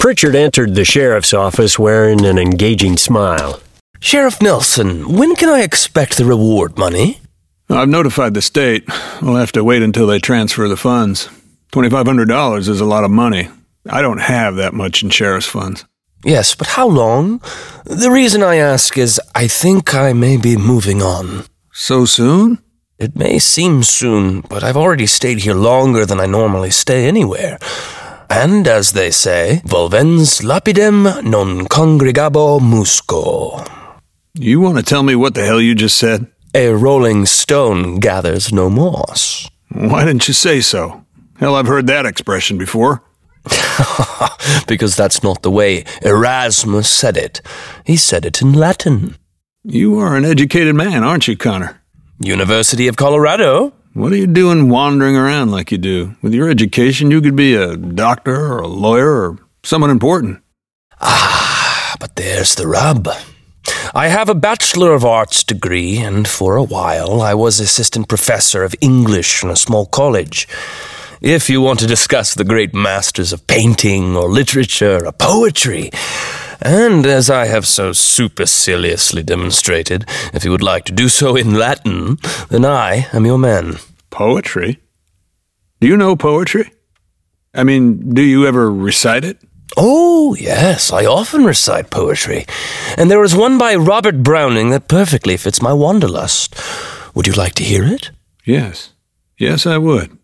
Pritchard entered the sheriff's office wearing an engaging smile. Sheriff Nelson, when can I expect the reward money? I've notified the state. We'll have to wait until they transfer the funds. $2,500 is a lot of money. I don't have that much in sheriff's funds. Yes, but how long? The reason I ask is I think I may be moving on. So soon? It may seem soon, but I've already stayed here longer than I normally stay anywhere. And as they say, volvens lapidem non congregabo musco. You want to tell me what the hell you just said? A rolling stone gathers no moss. Why didn't you say so? Hell, I've heard that expression before. Because that's not the way Erasmus said it. He said it in Latin. You are an educated man, aren't you, Connor? University of Colorado. What are you doing wandering around like you do? With your education, you could be a doctor or a lawyer or someone important. But there's the rub. I have a Bachelor of Arts degree, and for a while I was assistant professor of English in a small college. If you want to discuss the great masters of painting or literature or poetry, and as I have so superciliously demonstrated, if you would like to do so in Latin, then I am your man. Poetry? Do you know poetry? I mean, do you ever recite it? Oh, yes, I often recite poetry. And there is one by Robert Browning that perfectly fits my wanderlust. Would you like to hear it? Yes. Yes, I would.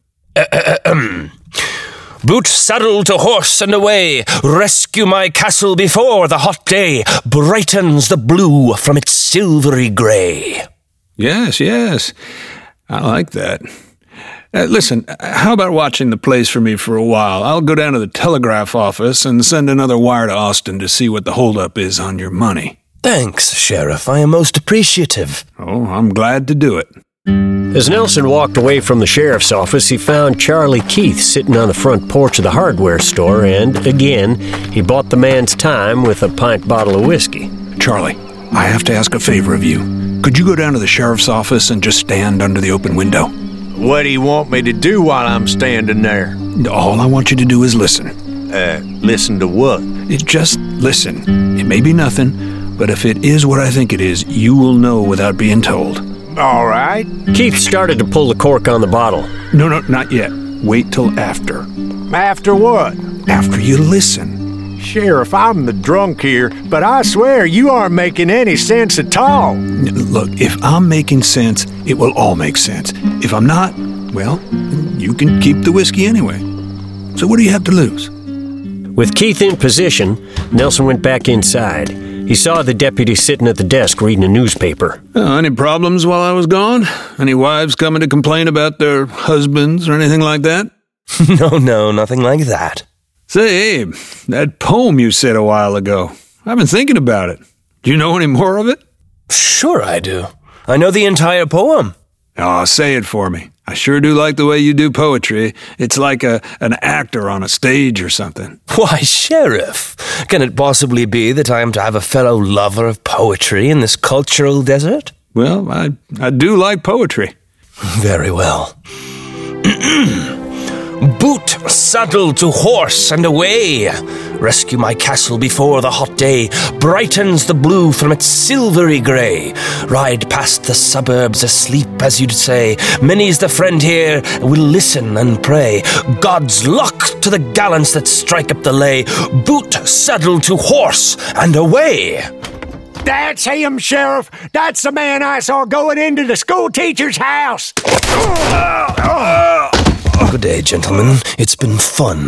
Boot saddle to horse and away, rescue my castle before the hot day brightens the blue from its silvery grey. Yes, yes. I like that. Listen, how about watching the place for me for a while? I'll go down to the telegraph office and send another wire to Austin to see what the holdup is on your money. Thanks, Sheriff. I am most appreciative. Oh, I'm glad to do it. As Nelson walked away from the sheriff's office, he found Charlie Keith sitting on the front porch of the hardware store, and, again, he bought the man's time with a pint bottle of whiskey. Charlie, I have to ask a favor of you. Could you go down to the sheriff's office and just stand under the open window? What do you want me to do while I'm standing there? All I want you to do is listen. Listen to what? Just listen. It may be nothing, but if it is what I think it is, you will know without being told. All right. Keith started to pull the cork on the bottle. No, not yet. Wait till after. After what? After you listen. Sheriff, I'm the drunk here, but I swear you aren't making any sense at all. Look, if I'm making sense, it will all make sense. If I'm not, well, you can keep the whiskey anyway. So what do you have to lose? With Keith in position, Nelson went back inside. He saw the deputy sitting at the desk reading a newspaper. Any problems while I was gone? Any wives coming to complain about their husbands or anything like that? No, nothing like that. Say, Abe, that poem you said a while ago, I've been thinking about it. Do you know any more of it? Sure I do. I know the entire poem. Oh, say it for me. I sure do like the way you do poetry. It's like an actor on a stage or something. Why, Sheriff, can it possibly be that I am to have a fellow lover of poetry in this cultural desert? Well, I do like poetry. Very well. Boot, saddle to horse and away. Rescue my castle before the hot day brightens the blue from its silvery grey. Ride past the suburbs asleep, as you'd say. Many's the friend here will listen and pray. God's luck to the gallants that strike up the lay. Boot, saddle to horse and away. That's him, Sheriff. That's the man I saw going into the school teacher's house. Good day, gentlemen. It's been fun.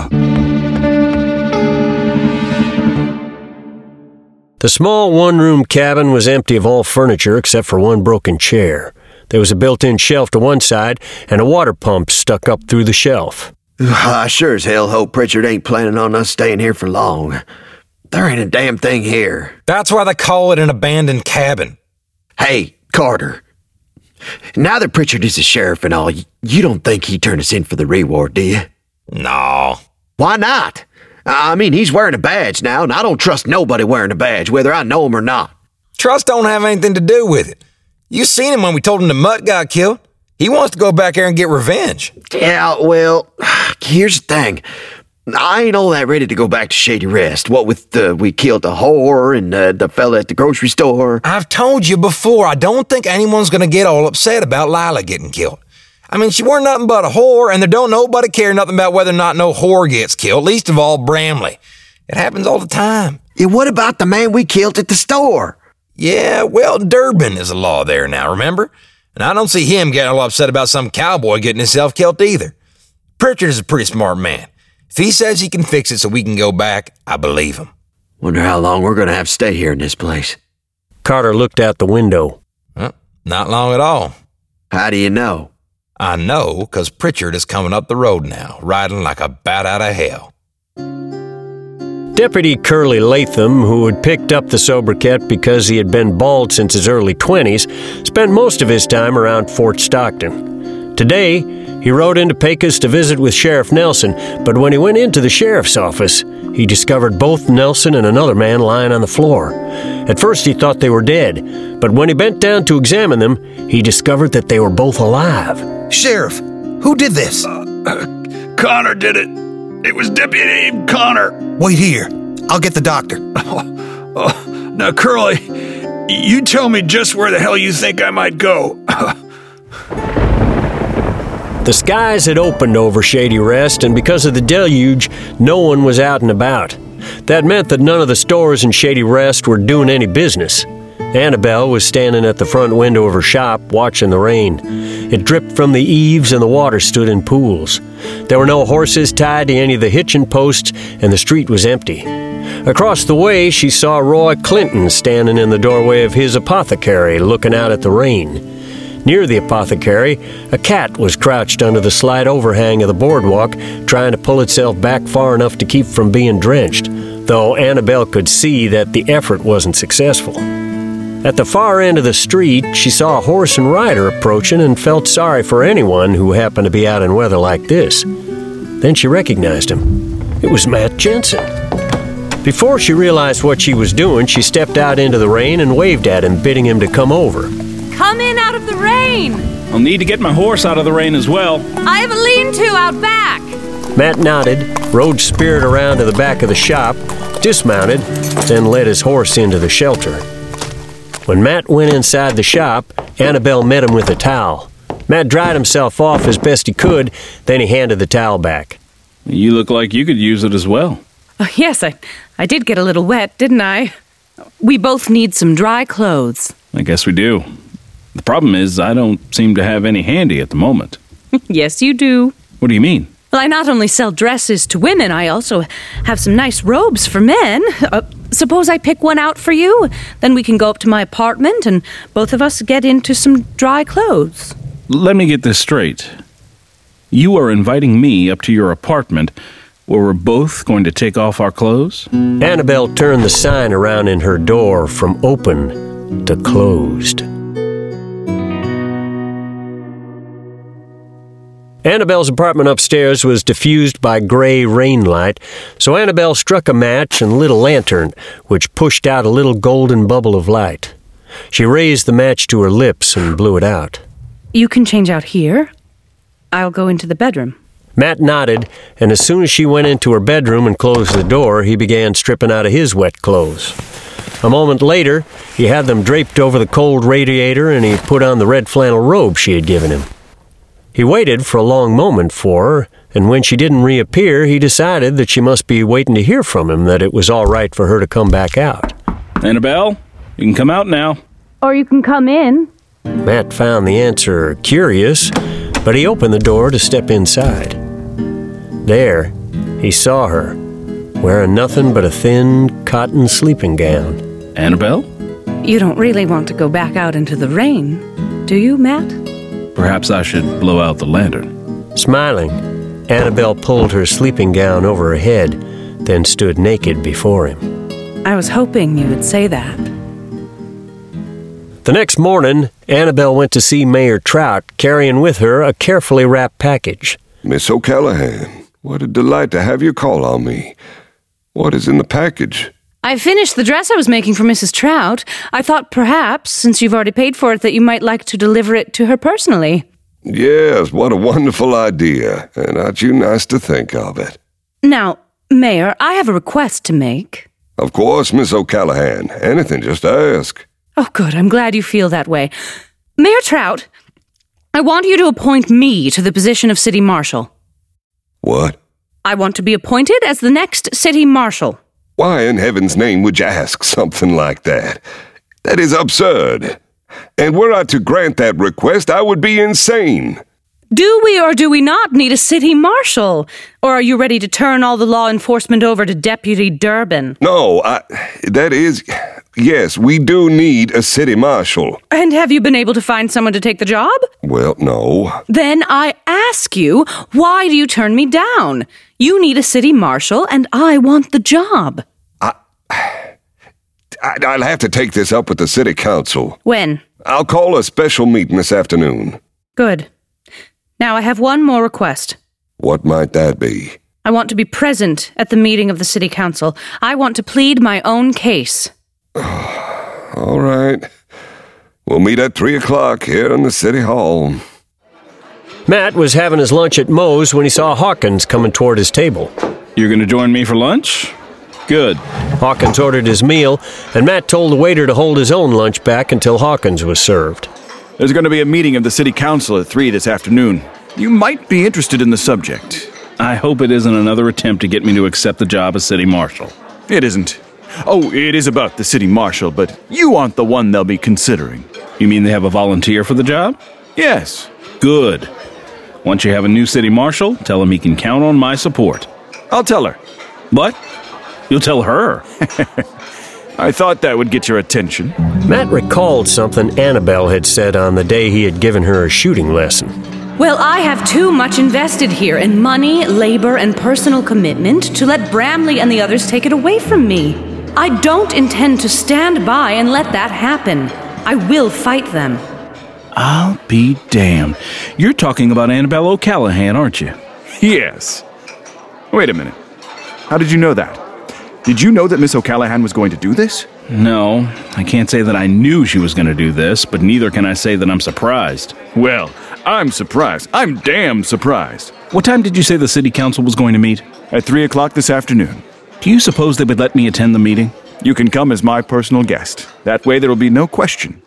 The small one-room cabin was empty of all furniture except for one broken chair. There was a built-in shelf to one side and a water pump stuck up through the shelf. I sure as hell hope Pritchard ain't planning on us staying here for long. There ain't a damn thing here. That's why they call it an abandoned cabin. Hey, Carter. Now that Pritchard is a sheriff and all, you don't think he'd turn us in for the reward, do you? No. Why not? I mean, he's wearing a badge now, and I don't trust nobody wearing a badge, whether I know him or not. Trust don't have anything to do with it. You seen him when we told him the mutt got killed. He wants to go back there and get revenge. Yeah, well, here's the thing. I ain't all that ready to go back to Shady Rest. What with we killed the whore and the fella at the grocery store. I've told you before, I don't think anyone's gonna get all upset about Lila getting killed. I mean, she weren't nothing but a whore, and there don't nobody care nothing about whether or not no whore gets killed, least of all Bramley. It happens all the time. Yeah, what about the man we killed at the store? Yeah, well, Durbin is the law there now, remember? And I don't see him getting all upset about some cowboy getting himself killed either. Pritchard is a pretty smart man. If he says he can fix it so we can go back, I believe him. Wonder how long we're gonna have to stay here in this place. Carter looked out the window. Well, not long at all. How do you know? I know, 'cause Pritchard is coming up the road now, riding like a bat out of hell. Deputy Curly Latham, who had picked up the sobriquet because he had been bald since his early 20s, spent most of his time around Fort Stockton. Today, he rode into Pecos to visit with Sheriff Nelson, but when he went into the sheriff's office, he discovered both Nelson and another man lying on the floor. At first, he thought they were dead, but when he bent down to examine them, he discovered that they were both alive. Sheriff, who did this? Connor did it. It was Deputy Connor. Wait here. I'll get the doctor. Now, Curly, you tell me just where the hell you think I might go. The skies had opened over Shady Rest, and because of the deluge, no one was out and about. That meant that none of the stores in Shady Rest were doing any business. Annabelle was standing at the front window of her shop, watching the rain. It dripped from the eaves and the water stood in pools. There were no horses tied to any of the hitching posts, and the street was empty. Across the way, she saw Roy Clinton standing in the doorway of his apothecary, looking out at the rain. Near the apothecary, a cat was crouched under the slight overhang of the boardwalk, trying to pull itself back far enough to keep from being drenched, though Annabelle could see that the effort wasn't successful. At the far end of the street, she saw a horse and rider approaching and felt sorry for anyone who happened to be out in weather like this. Then she recognized him. It was Matt Jensen. Before she realized what she was doing, she stepped out into the rain and waved at him, bidding him to come over. Come in out of the rain! I'll need to get my horse out of the rain as well. I have a lean-to out back! Matt nodded, rode Spirit around to the back of the shop, dismounted, then led his horse into the shelter. When Matt went inside the shop, Annabelle met him with a towel. Matt dried himself off as best he could, then he handed the towel back. You look like you could use it as well. Yes, I did get a little wet, didn't I? We both need some dry clothes. I guess we do. The problem is I don't seem to have any handy at the moment. Yes, you do. What do you mean? Well, I not only sell dresses to women, I also have some nice robes for men. Suppose I pick one out for you? Then we can go up to my apartment and both of us get into some dry clothes. Let me get this straight. You are inviting me up to your apartment where we're both going to take off our clothes? Annabelle turned the sign around in her door from open to closed. Annabelle's apartment upstairs was diffused by gray rain light, so Annabelle struck a match and lit a lantern, which pushed out a little golden bubble of light. She raised the match to her lips and blew it out. You can change out here. I'll go into the bedroom. Matt nodded, and as soon as she went into her bedroom and closed the door, he began stripping out of his wet clothes. A moment later, he had them draped over the cold radiator, and he put on the red flannel robe she had given him. He waited for a long moment for her, and when she didn't reappear, he decided that she must be waiting to hear from him, that it was all right for her to come back out. Annabelle, you can come out now. Or you can come in. Matt found the answer curious, but he opened the door to step inside. There, he saw her, wearing nothing but a thin cotton sleeping gown. Annabelle? You don't really want to go back out into the rain, do you, Matt? Perhaps I should blow out the lantern. Smiling, Annabelle pulled her sleeping gown over her head, then stood naked before him. I was hoping you would say that. The next morning, Annabelle went to see Mayor Trout, carrying with her a carefully wrapped package. Miss O'Callahan, what a delight to have you call on me. What is in the package? I finished the dress I was making for Mrs. Trout. I thought perhaps, since you've already paid for it, that you might like to deliver it to her personally. Yes, what a wonderful idea, and aren't you nice to think of it? Now, Mayor, I have a request to make. Of course, Miss O'Callahan. Anything, just ask. Oh, good. I'm glad you feel that way. Mayor Trout, I want you to appoint me to the position of City Marshal. What? I want to be appointed as the next City Marshal. Why in heaven's name would you ask something like that? That is absurd. And were I to grant that request, I would be insane. Do we or do we not need a City Marshal? Or are you ready to turn all the law enforcement over to Deputy Durbin? No, yes, we do need a city marshal. And have you been able to find someone to take the job? Well, no. Then I ask you, why do you turn me down? You need a city marshal, and I want the job. I'll have to take this up with the city council. When? I'll call a special meeting this afternoon. Good. Now I have one more request. What might that be? I want to be present at the meeting of the city council. I want to plead my own case. All right. We'll meet at 3 o'clock here in the city hall. Matt was having his lunch at Moe's when he saw Hawkins coming toward his table. You're going to join me for lunch? Good. Hawkins ordered his meal, and Matt told the waiter to hold his own lunch back until Hawkins was served. There's going to be a meeting of the city council at 3 this afternoon. You might be interested in the subject. I hope it isn't another attempt to get me to accept the job as city marshal. It isn't. Oh, it is about the city marshal, but you aren't the one they'll be considering. You mean they have a volunteer for the job? Yes. Good. Once you have a new city marshal, tell him he can count on my support. I'll tell her. What? You'll tell her? I thought that would get your attention. Matt recalled something Annabelle had said on the day he had given her a shooting lesson. Well, I have too much invested here in money, labor, and personal commitment to let Bramley and the others take it away from me. I don't intend to stand by and let that happen. I will fight them. I'll be damned. You're talking about Annabelle O'Callahan, aren't you? Yes. Wait a minute. How did you know that? Did you know that Miss O'Callahan was going to do this? No, I can't say that I knew she was going to do this, but neither can I say that I'm surprised. Well, I'm surprised. I'm damn surprised. What time did you say the city council was going to meet? At 3 o'clock this afternoon. Do you suppose they would let me attend the meeting? You can come as my personal guest. That way there will be no question.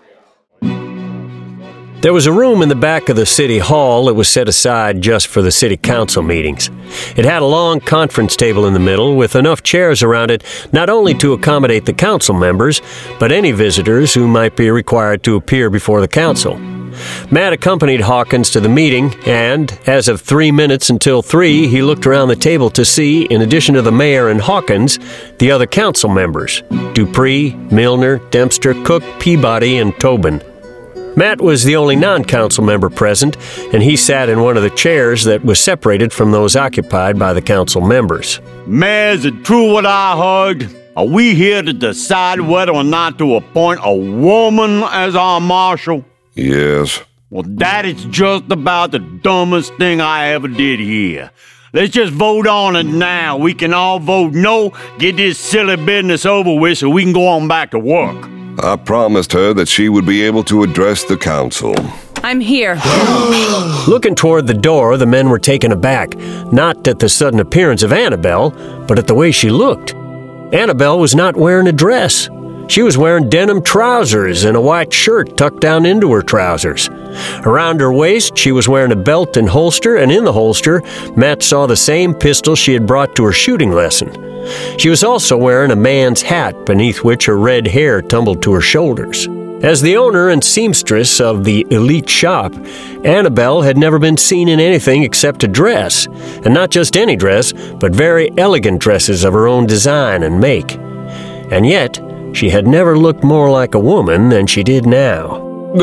There was a room in the back of the city hall that was set aside just for the city council meetings. It had a long conference table in the middle with enough chairs around it not only to accommodate the council members, but any visitors who might be required to appear before the council. Matt accompanied Hawkins to the meeting, and as of 3 minutes until 3, he looked around the table to see, in addition to the mayor and Hawkins, the other council members: Dupree, Milner, Dempster, Cook, Peabody, and Tobin. Matt was the only non-council member present, and he sat in one of the chairs that was separated from those occupied by the council members. Mayor, is it true what I heard? Are we here to decide whether or not to appoint a woman as our marshal? Yes. Well, that is just about the dumbest thing I ever did here. Let's just vote on it now. We can all vote no, get this silly business over with so we can go on back to work. I promised her that she would be able to address the council. I'm here. Looking toward the door, the men were taken aback, not at the sudden appearance of Annabelle, but at the way she looked. Annabelle was not wearing a dress. She was wearing denim trousers and a white shirt tucked down into her trousers. Around her waist, she was wearing a belt and holster, and in the holster, Matt saw the same pistol she had brought to her shooting lesson. She was also wearing a man's hat, beneath which her red hair tumbled to her shoulders. As the owner and seamstress of the elite shop, Annabelle had never been seen in anything except a dress, and not just any dress, but very elegant dresses of her own design and make. And yet, she had never looked more like a woman than she did now.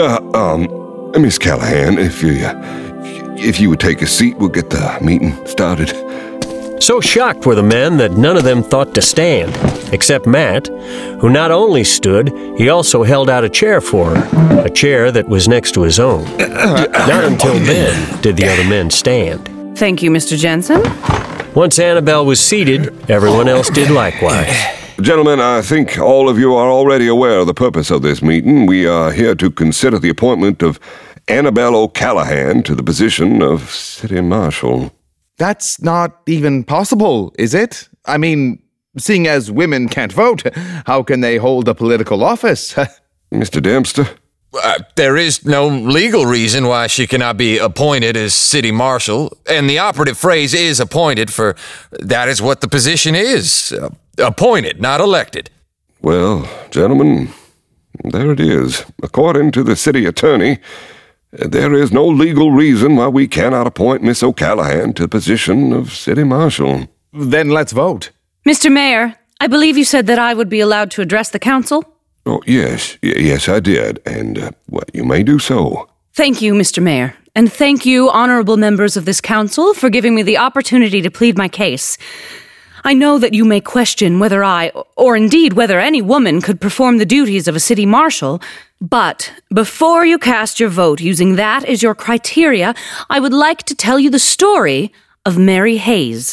Miss Callahan, if you would take a seat, we'll get the meeting started. So shocked were the men that none of them thought to stand, except Matt, who not only stood, he also held out a chair for her, a chair that was next to his own. Not until then did the other men stand. Thank you, Mr. Jensen. Once Annabelle was seated, everyone else did likewise. Gentlemen, I think all of you are already aware of the purpose of this meeting. We are here to consider the appointment of Annabelle O'Callahan to the position of City Marshal. That's not even possible, is it? I mean, seeing as women can't vote, how can they hold a political office? Mr. Dempster? There is no legal reason why she cannot be appointed as city marshal, and the operative phrase is appointed, for that is what the position is. Appointed, not elected. Well, gentlemen, there it is. According to the city attorney, there is no legal reason why we cannot appoint Miss O'Callahan to the position of city marshal. Then let's vote. Mr. Mayor, I believe you said that I would be allowed to address the council? Oh, yes, I did, and, you may do so. Thank you, Mr. Mayor, and thank you, honorable members of this council, for giving me the opportunity to plead my case. I know that you may question whether I, or indeed whether any woman, could perform the duties of a city marshal, but before you cast your vote using that as your criteria, I would like to tell you the story of Mary Hayes.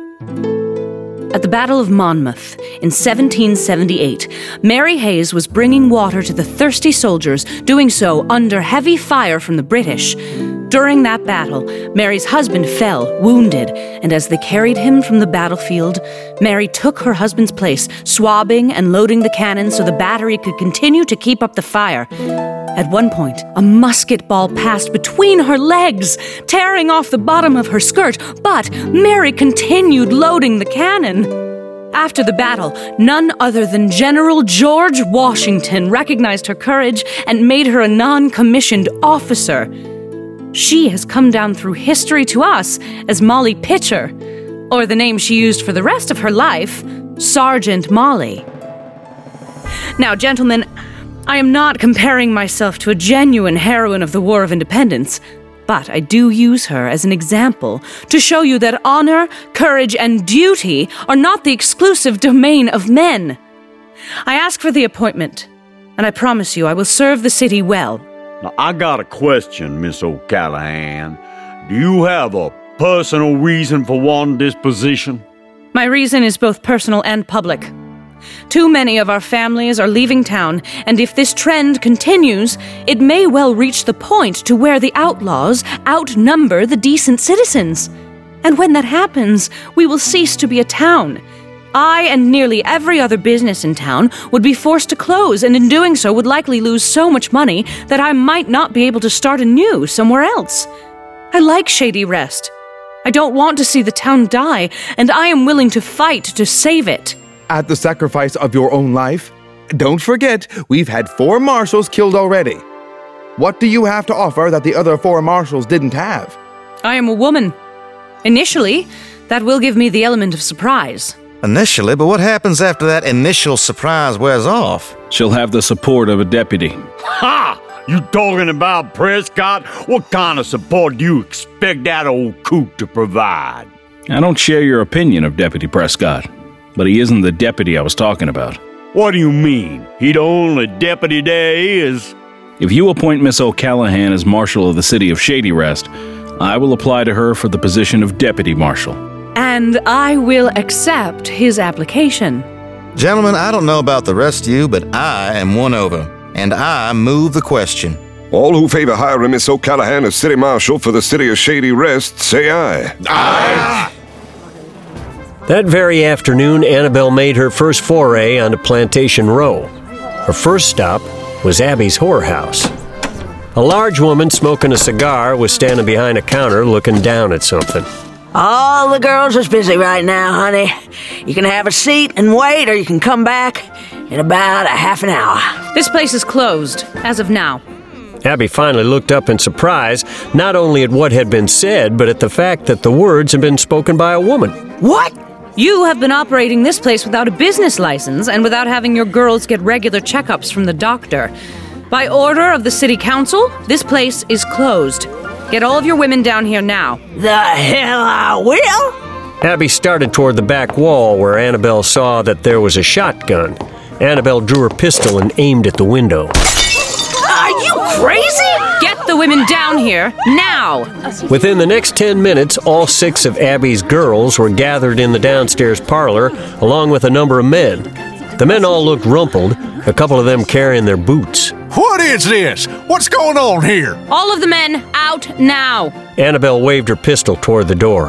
At the Battle of Monmouth in 1778, Mary Hayes was bringing water to the thirsty soldiers, doing so under heavy fire from the British. During that battle, Mary's husband fell, wounded, and as they carried him from the battlefield, Mary took her husband's place, swabbing and loading the cannon so the battery could continue to keep up the fire. At one point, a musket ball passed between her legs, tearing off the bottom of her skirt, but Mary continued loading the cannon. After the battle, none other than General George Washington recognized her courage and made her a non-commissioned officer. She has come down through history to us as Molly Pitcher, or the name she used for the rest of her life, Sergeant Molly. Now, gentlemen, I am not comparing myself to a genuine heroine of the War of Independence, but I do use her as an example to show you that honor, courage, and duty are not the exclusive domain of men. I ask for the appointment, and I promise you I will serve the city well. Now, I got a question, Miss O'Callahan. Do you have a personal reason for wanting this position? My reason is both personal and public. Too many of our families are leaving town, and if this trend continues, it may well reach the point to where the outlaws outnumber the decent citizens. And when that happens, we will cease to be a town. I and nearly every other business in town would be forced to close, and in doing so would likely lose so much money that I might not be able to start anew somewhere else. I like Shady Rest. I don't want to see the town die, and I am willing to fight to save it. At the sacrifice of your own life? Don't forget, we've had 4 marshals killed already. What do you have to offer that the other 4 marshals didn't have? I am a woman. Initially, that will give me the element of surprise. Initially, but what happens after that initial surprise wears off? She'll have the support of a deputy. Ha! You talking about Prescott? What kind of support do you expect that old coot to provide? I don't share your opinion of Deputy Prescott, but he isn't the deputy I was talking about. What do you mean? He the only deputy there is? If you appoint Miss O'Callahan as Marshal of the City of Shady Rest, I will apply to her for the position of Deputy Marshal. And I will accept his application. Gentlemen, I don't know about the rest of you, but I am won over, and I move the question. All who favor hiring Miss O'Callahan as City Marshal for the City of Shady Rest, say aye. Aye. That very afternoon, Annabelle made her first foray onto Plantation Row. Her first stop was Abby's whorehouse. A large woman smoking a cigar was standing behind a counter looking down at something. All the girls is busy right now, honey. You can have a seat and wait, or you can come back in about a half an hour. This place is closed, as of now. Abby finally looked up in surprise, not only at what had been said, but at the fact that the words had been spoken by a woman. What? You have been operating this place without a business license and without having your girls get regular checkups from the doctor. By order of the city council, this place is closed. Get all of your women down here now. The hell I will! Abby started toward the back wall where Annabelle saw that there was a shotgun. Annabelle drew her pistol and aimed at the window. Are you crazy? Get the women down here, now! Within the next 10 minutes, all 6 of Abby's girls were gathered in the downstairs parlor, along with a number of men. The men all looked rumpled, a couple of them carrying their boots. What is this? What's going on here? All of the men out now! Annabelle waved her pistol toward the door. I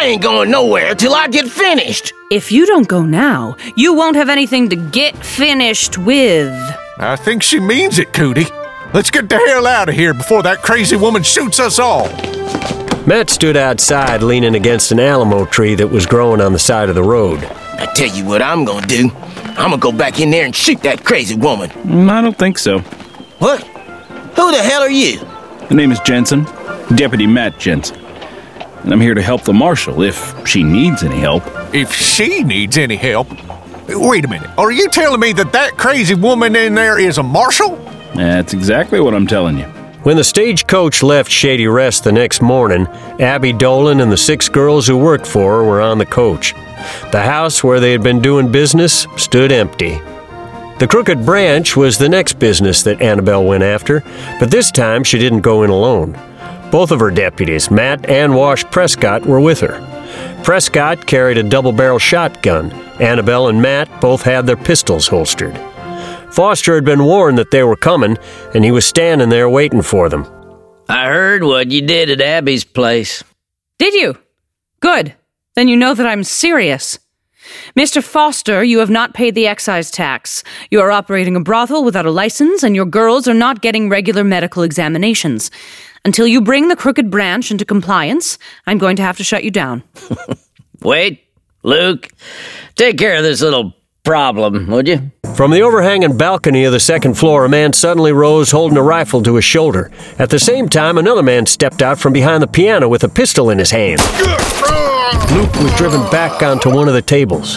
I ain't going nowhere till I get finished. If you don't go now, you won't have anything to get finished with. I think she means it, Cootie. Let's get the hell out of here before that crazy woman shoots us all. Matt stood outside leaning against an alamo tree that was growing on the side of the road. I tell you what I'm gonna do. I'm gonna go back in there and shoot that crazy woman. I don't think so. What? Who the hell are you? The name is Jensen, Deputy Matt Jensen. And I'm here to help the marshal if she needs any help. If she needs any help? Wait a minute. Are you telling me that crazy woman in there is a marshal? That's exactly what I'm telling you. When the stagecoach left Shady Rest the next morning, Abby Dolan and the 6 girls who worked for her were on the coach. The house where they had been doing business stood empty. The Crooked Branch was the next business that Annabelle went after, but this time she didn't go in alone. Both of her deputies, Matt and Wash Prescott, were with her. Prescott carried a double-barrel shotgun. Annabelle and Matt both had their pistols holstered. Foster had been warned that they were coming, and he was standing there waiting for them. I heard what you did at Abby's place. Did you? Good. Then you know that I'm serious. Mr. Foster, you have not paid the excise tax. You are operating a brothel without a license, and your girls are not getting regular medical examinations. Until you bring the Crooked Branch into compliance, I'm going to have to shut you down. Wait, Luke, take care of this little problem, would you? From the overhanging balcony of the second floor, a man suddenly rose holding a rifle to his shoulder. At the same time, another man stepped out from behind the piano with a pistol in his hand. Luke was driven back onto one of the tables.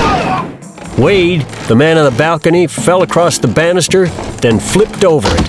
Wade, the man on the balcony, fell across the banister, then flipped over it.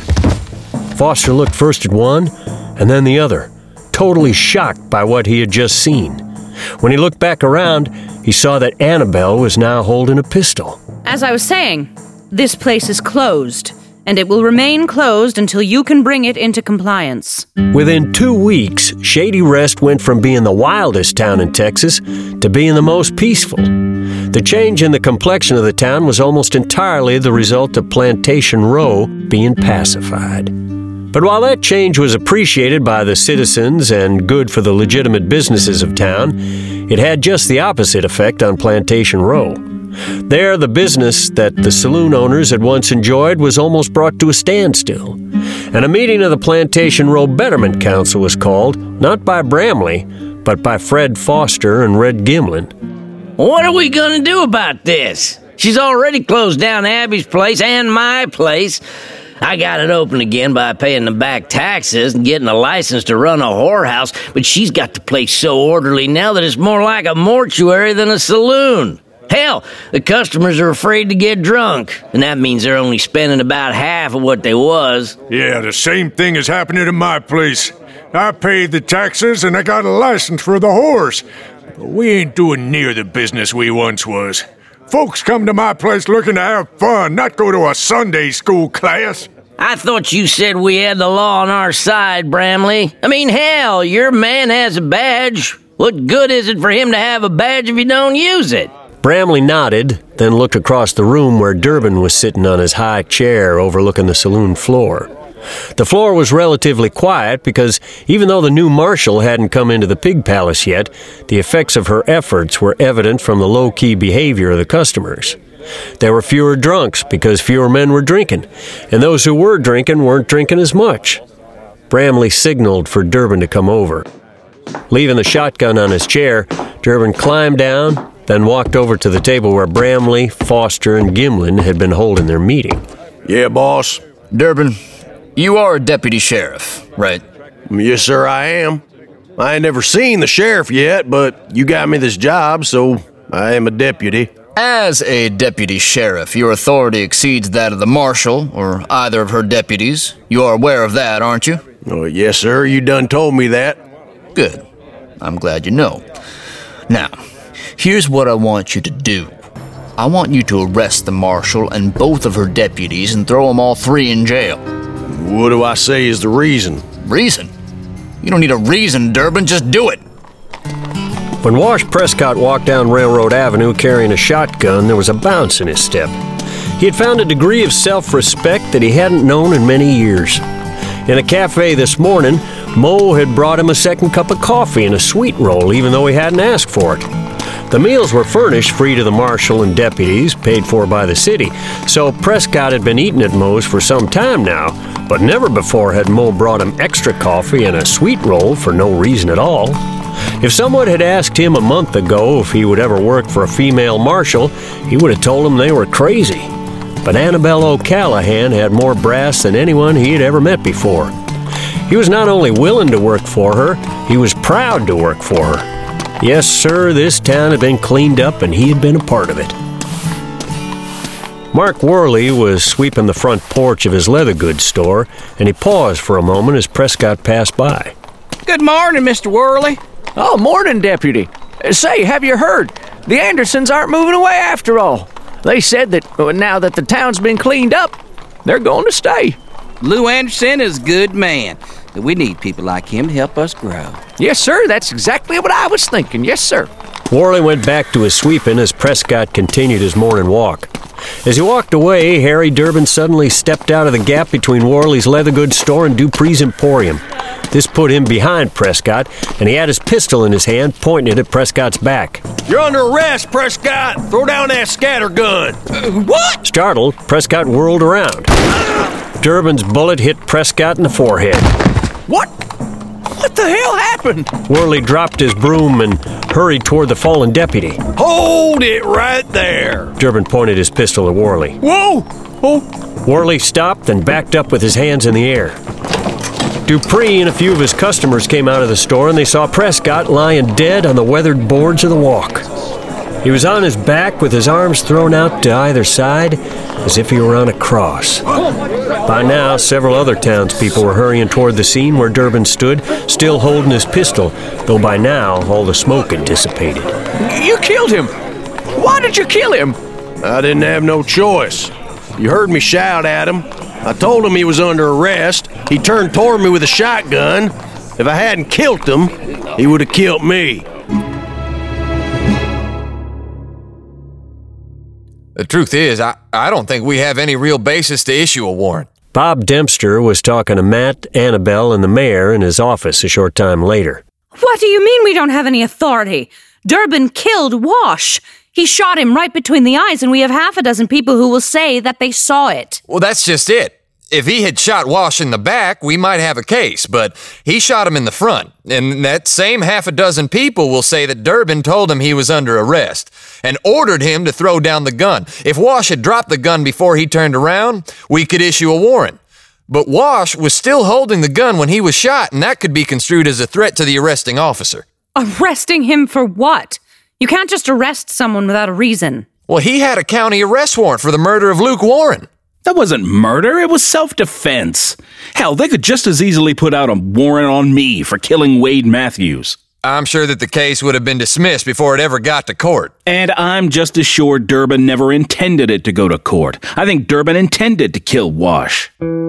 Foster looked first at one and then the other, totally shocked by what he had just seen. When he looked back around, he saw that Annabelle was now holding a pistol. As I was saying, this place is closed, and it will remain closed until you can bring it into compliance. Within 2 weeks, Shady Rest went from being the wildest town in Texas to being the most peaceful. The change in the complexion of the town was almost entirely the result of Plantation Row being pacified. But while that change was appreciated by the citizens and good for the legitimate businesses of town, it had just the opposite effect on Plantation Row. There, the business that the saloon owners had once enjoyed was almost brought to a standstill. And a meeting of the Plantation Row Betterment Council was called, not by Bramley, but by Fred Foster and Red Gimlin. What are we going to do about this? She's already closed down Abby's place and my place. I got it open again by paying the back taxes and getting a license to run a whorehouse, but she's got the place so orderly now that it's more like a mortuary than a saloon. Hell, the customers are afraid to get drunk, and that means they're only spending about half of what they was. Yeah, the same thing is happening at my place. I paid the taxes and I got a license for the whores, but we ain't doing near the business we once was. Folks come to my place looking to have fun, not go to a Sunday school class. I thought you said we had the law on our side, Bramley. I mean, hell, your man has a badge. What good is it for him to have a badge if you don't use it? Bramley nodded, then looked across the room where Durbin was sitting on his high chair overlooking the saloon floor. The floor was relatively quiet because even though the new marshal hadn't come into the Pig Palace yet, the effects of her efforts were evident from the low-key behavior of the customers. There were fewer drunks because fewer men were drinking, and those who were drinking weren't drinking as much. Bramley signaled for Durbin to come over. Leaving the shotgun on his chair, Durbin climbed down, then walked over to the table where Bramley, Foster, and Gimlin had been holding their meeting. Yeah, boss. Durbin, you are a deputy sheriff, right? Yes, sir, I am. I ain't never seen the sheriff yet, but you got me this job, so I am a deputy. As a deputy sheriff, your authority exceeds that of the marshal or either of her deputies. You are aware of that, aren't you? Oh, yes, sir. You done told me that. Good. I'm glad you know. Now, here's what I want you to do. I want you to arrest the marshal and both of her deputies and throw them all three in jail. What do I say is the reason? Reason? You don't need a reason, Durbin. Just do it. When Wash Prescott walked down Railroad Avenue carrying a shotgun, there was a bounce in his step. He had found a degree of self-respect that he hadn't known in many years. In a cafe this morning, Mo had brought him a second cup of coffee and a sweet roll, even though he hadn't asked for it. The meals were furnished free to the marshal and deputies, paid for by the city, so Prescott had been eating at Mo's for some time now, but never before had Mo brought him extra coffee and a sweet roll for no reason at all. If someone had asked him a month ago if he would ever work for a female marshal, he would have told them they were crazy. But Annabelle O'Callahan had more brass than anyone he had ever met before. He was not only willing to work for her, he was proud to work for her. Yes, sir, this town had been cleaned up and he had been a part of it. Mark Worley was sweeping the front porch of his leather goods store, and he paused for a moment as Prescott passed by. Good morning, Mr. Worley. Oh, morning, Deputy. Say, have you heard? The Andersons aren't moving away after all. They said that now that the town's been cleaned up, they're going to stay. Lou Anderson is a good man. We need people like him to help us grow. Yes, sir. That's exactly what I was thinking. Yes, sir. Worley went back to his sweeping as Prescott continued his morning walk. As he walked away, Harry Durbin suddenly stepped out of the gap between Worley's leather goods store and Dupree's Emporium. This put him behind Prescott, and he had his pistol in his hand, pointing it at Prescott's back. You're under arrest, Prescott! Throw down that scatter gun! What? Startled, Prescott whirled around. Durbin's bullet hit Prescott in the forehead. What? What the hell happened? Worley dropped his broom and hurried toward the fallen deputy. Hold it right there! Durbin pointed his pistol at Worley. Whoa! Oh! Worley stopped and backed up with his hands in the air. Dupree and a few of his customers came out of the store, and they saw Prescott lying dead on the weathered boards of the walk. He was on his back with his arms thrown out to either side, as if he were on a cross. By now, several other townspeople were hurrying toward the scene where Durbin stood, still holding his pistol, though by now all the smoke had dissipated. You killed him! Why did you kill him? I didn't have no choice. You heard me shout at him. I told him he was under arrest. He turned toward me with a shotgun. If I hadn't killed him, he would have killed me. The truth is, I don't think we have any real basis to issue a warrant. Bob Dempster was talking to Matt, Annabelle, and the mayor in his office a short time later. What do you mean we don't have any authority? Durbin killed Wash. He shot him right between the eyes, and we have half a dozen people who will say that they saw it. Well, that's just it. If he had shot Wash in the back, we might have a case, but he shot him in the front. And that same half a dozen people will say that Durbin told him he was under arrest and ordered him to throw down the gun. If Wash had dropped the gun before he turned around, we could issue a warrant. But Wash was still holding the gun when he was shot, and that could be construed as a threat to the arresting officer. Arresting him for what? You can't just arrest someone without a reason. Well, he had a county arrest warrant for the murder of Luke Warren. That wasn't murder, it was self-defense. Hell, they could just as easily put out a warrant on me for killing Wade Matthews. I'm sure that the case would have been dismissed before it ever got to court. And I'm just as sure Durbin never intended it to go to court. I think Durbin intended to kill Wash.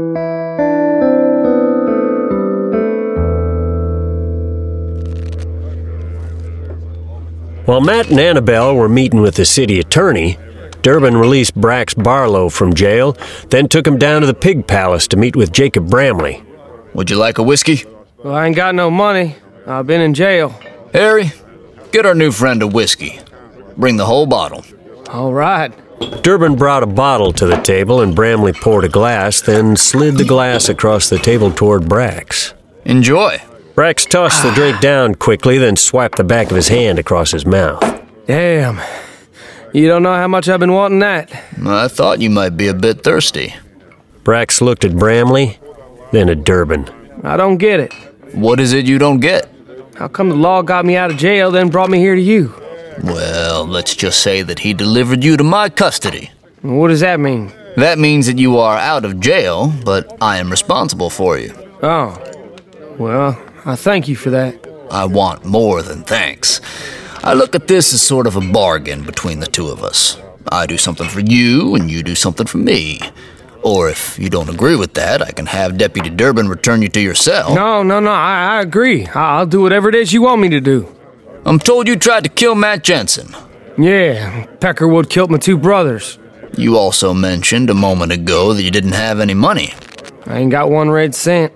While Matt and Annabelle were meeting with the city attorney, Durbin released Brax Barlow from jail, then took him down to the Pig Palace to meet with Jacob Bramley. Would you like a whiskey? Well, I ain't got no money. I've been in jail. Harry, get our new friend a whiskey. Bring the whole bottle. All right. Durbin brought a bottle to the table, and Bramley poured a glass, then slid the glass across the table toward Brax. Enjoy. Brax tossed the drink down quickly, then swiped the back of his hand across his mouth. Damn. You don't know how much I've been wanting that. I thought you might be a bit thirsty. Brax looked at Bramley, then at Durbin. I don't get it. What is it you don't get? How come the law got me out of jail, then brought me here to you? Well, let's just say that he delivered you to my custody. What does that mean? That means that you are out of jail, but I am responsible for you. Oh. Well, I thank you for that. I want more than thanks. I look at this as sort of a bargain between the two of us. I do something for you, and you do something for me. Or if you don't agree with that, I can have Deputy Durbin return you to your cell. No, I agree. I'll do whatever it is you want me to do. I'm told you tried to kill Matt Jensen. Yeah, Peckerwood killed my two brothers. You also mentioned a moment ago that you didn't have any money. I ain't got one red cent.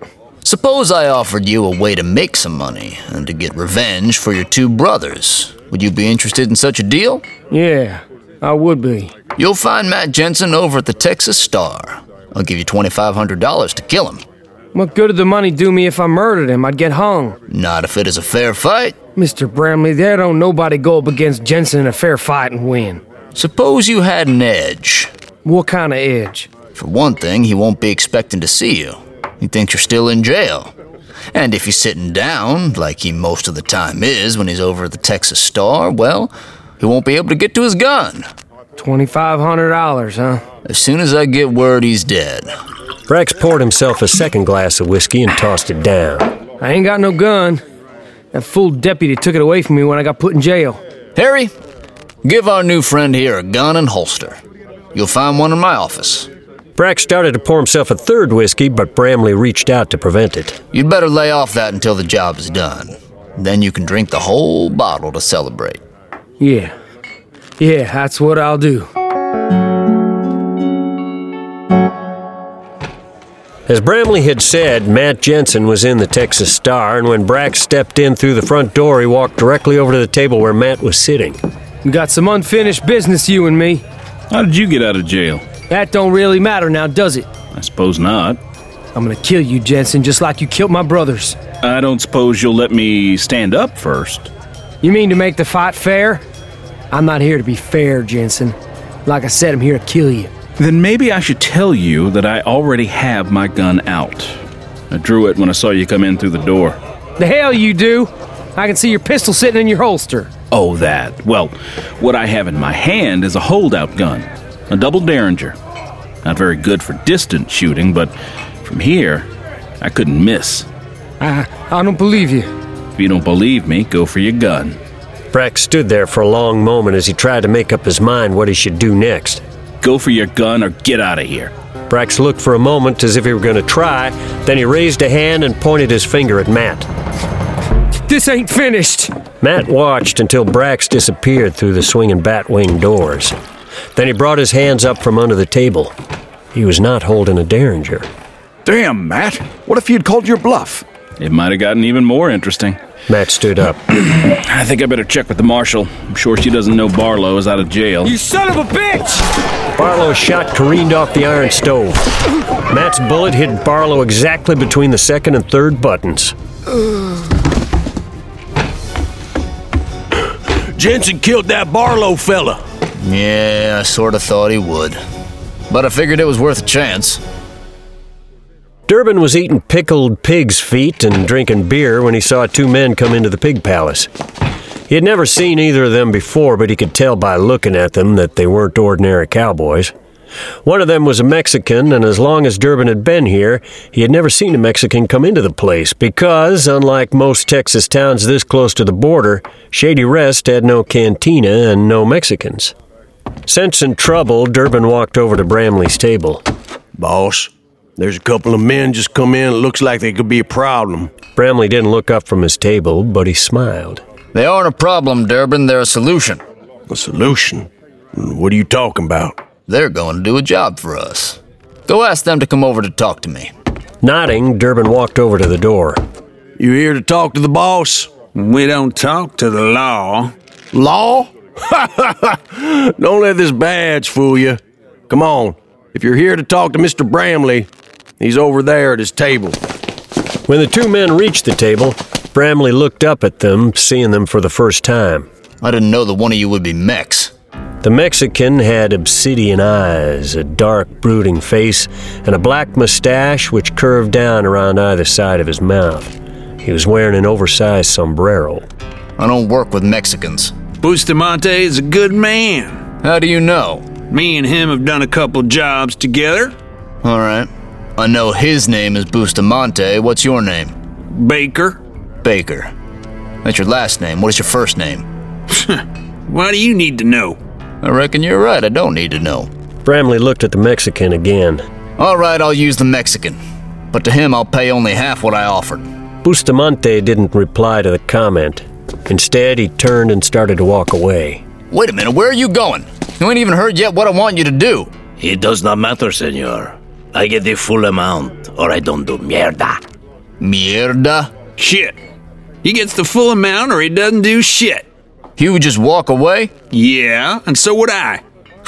Suppose I offered you a way to make some money and to get revenge for your two brothers. Would you be interested in such a deal? Yeah, I would be. You'll find Matt Jensen over at the Texas Star. I'll give you $2,500 to kill him. What good would the money do me if I murdered him? I'd get hung. Not if it is a fair fight. Mr. Bramley, there don't nobody go up against Jensen in a fair fight and win. Suppose you had an edge. What kind of edge? For one thing, he won't be expecting to see you. He thinks you're still in jail. And if he's sitting down, like he most of the time is when he's over at the Texas Star, well, he won't be able to get to his gun. $2,500, huh? As soon as I get word he's dead. Brax poured himself a second glass of whiskey and tossed it down. I ain't got no gun. That fool deputy took it away from me when I got put in jail. Harry, give our new friend here a gun and holster. You'll find one in my office. Brax started to pour himself a third whiskey, but Bramley reached out to prevent it. You'd better lay off that until the job is done. Then you can drink the whole bottle to celebrate. Yeah, that's what I'll do. As Bramley had said, Matt Jensen was in the Texas Star, and when Brax stepped in through the front door, he walked directly over to the table where Matt was sitting. We got some unfinished business, you and me. How did you get out of jail? That don't really matter now, does it? I suppose not. I'm gonna kill you, Jensen, just like you killed my brothers. I don't suppose you'll let me stand up first. You mean to make the fight fair? I'm not here to be fair, Jensen. Like I said, I'm here to kill you. Then maybe I should tell you that I already have my gun out. I drew it when I saw you come in through the door. The hell you do! I can see your pistol sitting in your holster. Oh, that. Well, what I have in my hand is a holdout gun. A double Derringer. Not very good for distant shooting, but from here, I couldn't miss. I don't believe you. If you don't believe me, go for your gun. Brax stood there for a long moment as he tried to make up his mind what he should do next. Go for your gun or get out of here. Brax looked for a moment as if he were going to try, then he raised a hand and pointed his finger at Matt. This ain't finished. Matt watched until Brax disappeared through the swinging batwing doors. Then he brought his hands up from under the table. He was not holding a Derringer. Damn, Matt. What if you'd called your bluff? It might have gotten even more interesting. Matt stood up. I think I better check with the marshal. I'm sure she doesn't know Barlow is out of jail. You son of a bitch! Barlow's shot careened off the iron stove. Matt's bullet hit Barlow exactly between the second and third buttons. Jensen killed that Barlow fella. Yeah, I sort of thought he would. But I figured it was worth a chance. Durbin was eating pickled pig's feet and drinking beer when he saw two men come into the pig palace. He had never seen either of them before, but he could tell by looking at them that they weren't ordinary cowboys. One of them was a Mexican, and as long as Durbin had been here, he had never seen a Mexican come into the place because, unlike most Texas towns this close to the border, Shady Rest had no cantina and no Mexicans. Sensing trouble, Durbin walked over to Bramley's table. Boss, there's a couple of men just come in. It looks like they could be a problem. Bramley didn't look up from his table, but he smiled. They aren't a problem, Durbin. They're a solution. A solution? What are you talking about? They're going to do a job for us. Go ask them to come over to talk to me. Nodding, Durbin walked over to the door. You here to talk to the boss? We don't talk to the law. Law? Don't let this badge fool you. Come on. If you're here to talk to Mr. Bramley, he's over there at his table. When the two men reached the table, Bramley looked up at them, seeing them for the first time. I didn't know that one of you would be Mex. The Mexican had obsidian eyes, a dark, brooding face, and a black mustache which curved down around either side of his mouth. He was wearing an oversized sombrero. I don't work with Mexicans. Bustamante is a good man. How do you know? Me and him have done a couple jobs together. All right. I know his name is Bustamante. What's your name? Baker. Baker. That's your last name. What is your first name? Why do you need to know? I reckon you're right. I don't need to know. Bramley looked at the Mexican again. All right, I'll use the Mexican. But to him, I'll pay only half what I offered. Bustamante didn't reply to the comment. Instead, he turned and started to walk away. Wait a minute, where are you going? You ain't even heard yet what I want you to do. It does not matter, senor. I get the full amount, or I don't do mierda. Mierda. Shit. He gets the full amount or he doesn't do shit. He would just walk away? Yeah, and so would I.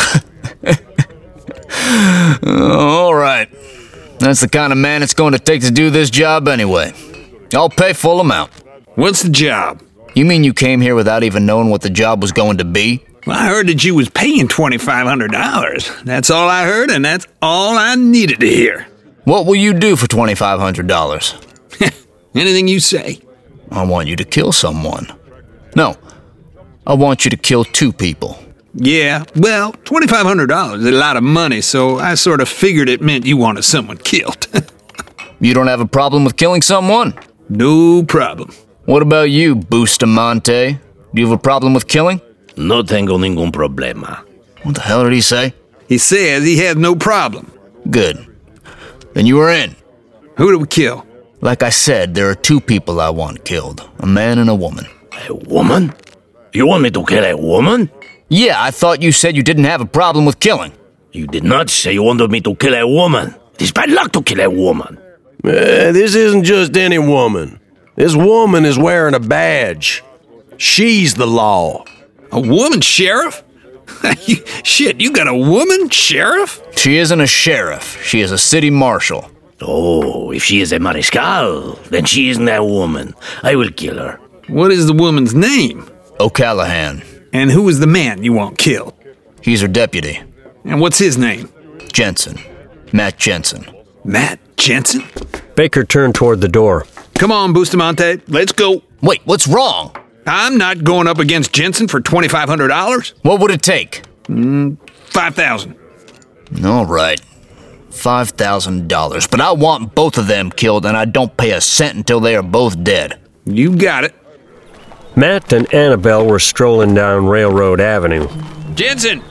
All right. That's the kind of man it's going to take to do this job anyway. I'll pay full amount. What's the job? You mean you came here without even knowing what the job was going to be? Well, I heard that you was paying $2,500. That's all I heard, and that's all I needed to hear. What will you do for $2,500? Anything you say. I want you to kill someone. No, I want you to kill 2 people. Yeah, well, $2,500 is a lot of money, so I sort of figured it meant you wanted someone killed. You don't have a problem with killing someone? No problem. What about you, Bustamante? Do you have a problem with killing? No tengo ningún problema. What the hell did he say? He says he has no problem. Good. Then you are in. Who do we kill? Like I said, there are 2 people I want killed. A man and a woman. A woman? You want me to kill a woman? Yeah, I thought you said you didn't have a problem with killing. You did not say you wanted me to kill a woman. It is bad luck to kill a woman. This isn't just any woman. This woman is wearing a badge. She's the law. A woman sheriff? Shit, you got a woman sheriff? She isn't a sheriff. She is a city marshal. Oh, if she is a mariscal, then she isn't a woman. I will kill her. What is the woman's name? O'Callahan. And who is the man you want killed? He's her deputy. And what's his name? Jensen. Matt Jensen. Matt Jensen? Baker turned toward the door. Come on, Bustamante, let's go. Wait, what's wrong? I'm not going up against Jensen for $2,500. What would it take? $5,000. All right. $5,000. But I want both of them killed, and I don't pay a cent until they are both dead. You got it. Matt and Annabelle were strolling down Railroad Avenue. Jensen!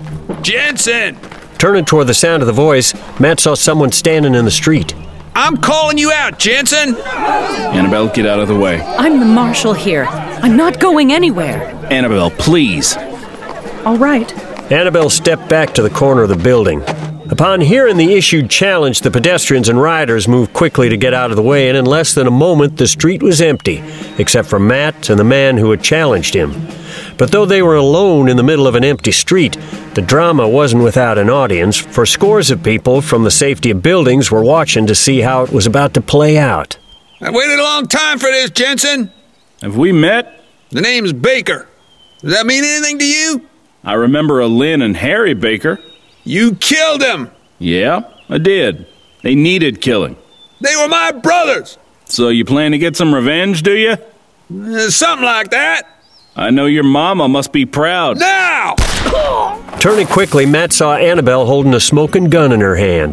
Jensen! Turning toward the sound of the voice, Matt saw someone standing in the street. I'm calling you out, Jensen! Annabelle, get out of the way. I'm the marshal here. I'm not going anywhere. Annabelle, please. All right. Annabelle stepped back to the corner of the building. Upon hearing the issued challenge, the pedestrians and riders moved quickly to get out of the way, and in less than a moment, the street was empty, except for Matt and the man who had challenged him. But though they were alone in the middle of an empty street, the drama wasn't without an audience, for scores of people from the safety of buildings were watching to see how it was about to play out. I waited a long time for this, Jensen. Have we met? The name's Baker. Does that mean anything to you? I remember a Lynn and Harry Baker. You killed them! Yeah, I did. They needed killing. They were my brothers! So you plan to get some revenge, do you? Something like that. I know your mama must be proud. Now! Turning quickly, Matt saw Annabelle holding a smoking gun in her hand.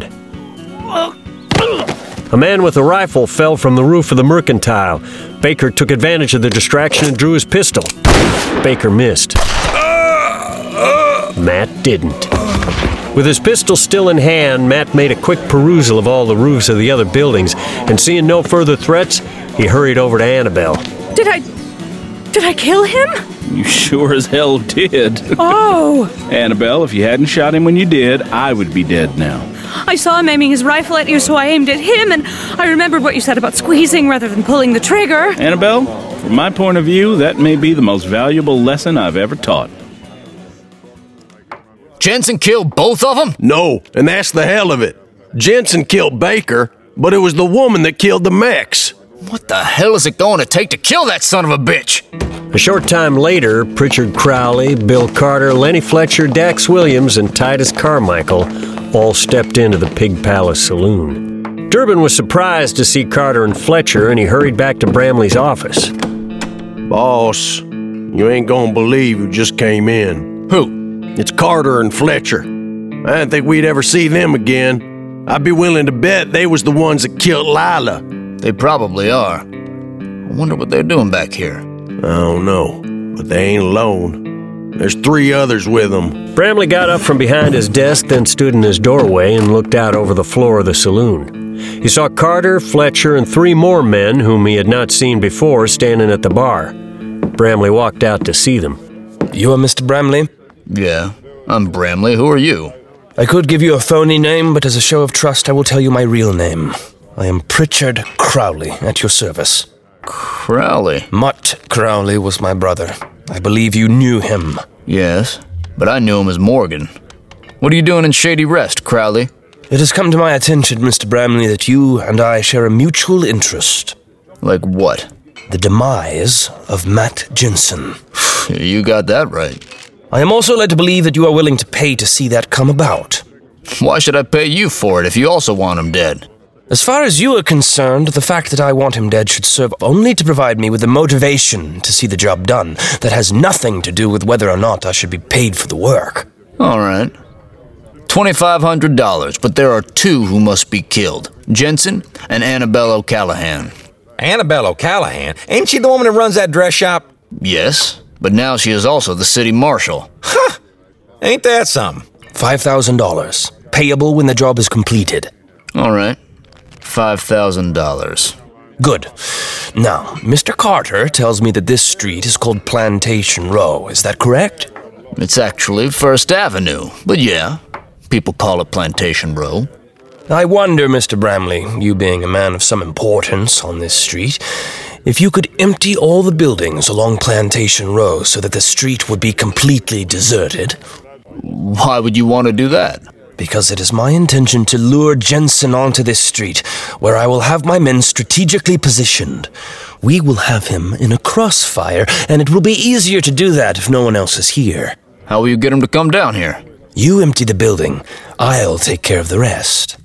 A man with a rifle fell from the roof of the Mercantile. Baker took advantage of the distraction and drew his pistol. Baker missed. Matt didn't. With his pistol still in hand, Matt made a quick perusal of all the roofs of the other buildings, and seeing no further threats, he hurried over to Annabelle. Did I kill him? You sure as hell did. Oh! Annabelle, if you hadn't shot him when you did, I would be dead now. I saw him aiming his rifle at you, so I aimed at him, and I remembered what you said about squeezing rather than pulling the trigger. Annabelle, from my point of view, that may be the most valuable lesson I've ever taught. Jensen killed both of them? No, and that's the hell of it. Jensen killed Baker, but it was the woman that killed the Mex. What the hell is it going to take to kill that son of a bitch? A short time later, Pritchard Crowley, Bill Carter, Lenny Fletcher, Dax Williams, and Titus Carmichael all stepped into the Pig Palace saloon. Durbin was surprised to see Carter and Fletcher, and he hurried back to Bramley's office. Boss, you ain't gonna believe who just came in. Who? It's Carter and Fletcher. I didn't think we'd ever see them again. I'd be willing to bet they was the ones that killed Lila. They probably are. I wonder what they're doing back here. I don't know, but they ain't alone. There's 3 others with them. Bramley got up from behind his desk, then stood in his doorway and looked out over the floor of the saloon. He saw Carter, Fletcher, and 3 more men whom he had not seen before standing at the bar. Bramley walked out to see them. You are Mr. Bramley? Yeah, I'm Bramley. Who are you? I could give you a phony name, but as a show of trust, I will tell you my real name. I am Pritchard Crowley, at your service. Crowley? Mutt Crowley was my brother. I believe you knew him. Yes, but I knew him as Morgan. What are you doing in Shady Rest, Crowley? It has come to my attention, Mr. Bramley, that you and I share a mutual interest. Like what? The demise of Matt Jensen. You got that right. I am also led to believe that you are willing to pay to see that come about. Why should I pay you for it if you also want him dead? As far as you are concerned, the fact that I want him dead should serve only to provide me with the motivation to see the job done. That has nothing to do with whether or not I should be paid for the work. All right. $2,500, but there are two who must be killed. Jensen and Annabelle O'Callahan. Annabelle O'Callahan? Ain't she the woman that runs that dress shop? Yes, but now she is also the city marshal. Huh! Ain't that something? $5,000. Payable when the job is completed. All right. $5,000. Good. Now, Mr. Carter tells me that this street is called Plantation Row. Is that correct? It's actually First Avenue, but yeah, people call it Plantation Row. I wonder, Mr. Bramley, you being a man of some importance on this street, if you could empty all the buildings along Plantation Row so that the street would be completely deserted. Why would you want to do that? Because it is my intention to lure Jensen onto this street, where I will have my men strategically positioned. We will have him in a crossfire, and it will be easier to do that if no one else is here. How will you get him to come down here? You empty the building. I'll take care of the rest.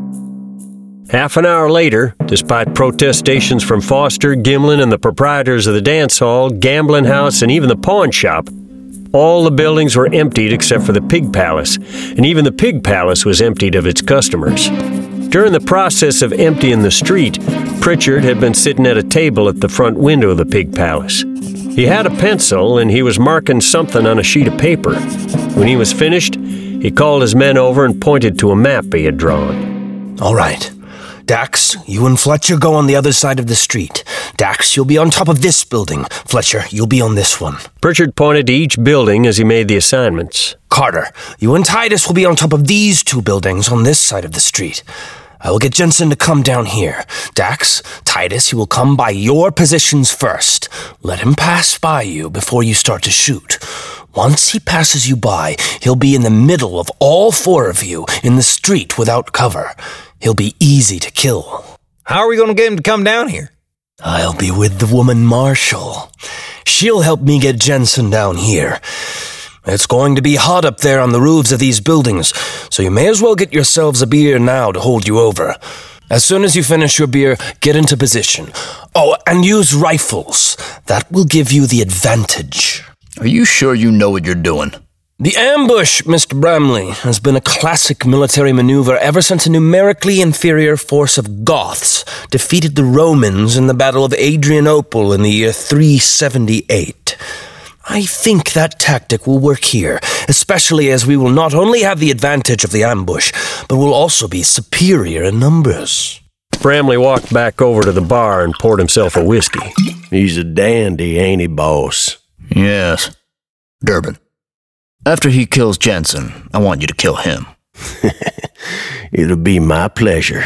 Half an hour later, despite protestations from Foster, Gimlin, and the proprietors of the dance hall, gambling house, and even the pawn shop, all the buildings were emptied except for the Pig Palace, and even the Pig Palace was emptied of its customers. During the process of emptying the street, Pritchard had been sitting at a table at the front window of the Pig Palace. He had a pencil, and he was marking something on a sheet of paper. When he was finished, he called his men over and pointed to a map he had drawn. All right. Dax, you and Fletcher go on the other side of the street. Dax, you'll be on top of this building. Fletcher, you'll be on this one. Pritchard pointed to each building as he made the assignments. Carter, you and Titus will be on top of these two buildings on this side of the street. I will get Jensen to come down here. Dax, Titus, he will come by your positions first. Let him pass by you before you start to shoot. Once he passes you by, he'll be in the middle of all four of you in the street without cover. He'll be easy to kill. How are we going to get him to come down here? I'll be with the woman Marshall. She'll help me get Jensen down here. It's going to be hot up there on the roofs of these buildings, so you may as well get yourselves a beer now to hold you over. As soon as you finish your beer, get into position. Oh, and use rifles. That will give you the advantage. Are you sure you know what you're doing? The ambush, Mr. Bramley, has been a classic military maneuver ever since a numerically inferior force of Goths defeated the Romans in the Battle of Adrianople in the year 378. I think that tactic will work here, especially as we will not only have the advantage of the ambush, but will also be superior in numbers. Bramley walked back over to the bar and poured himself a whiskey. He's a dandy, ain't he, boss? Yes. Durbin. After he kills Jensen, I want you to kill him. It'll be my pleasure.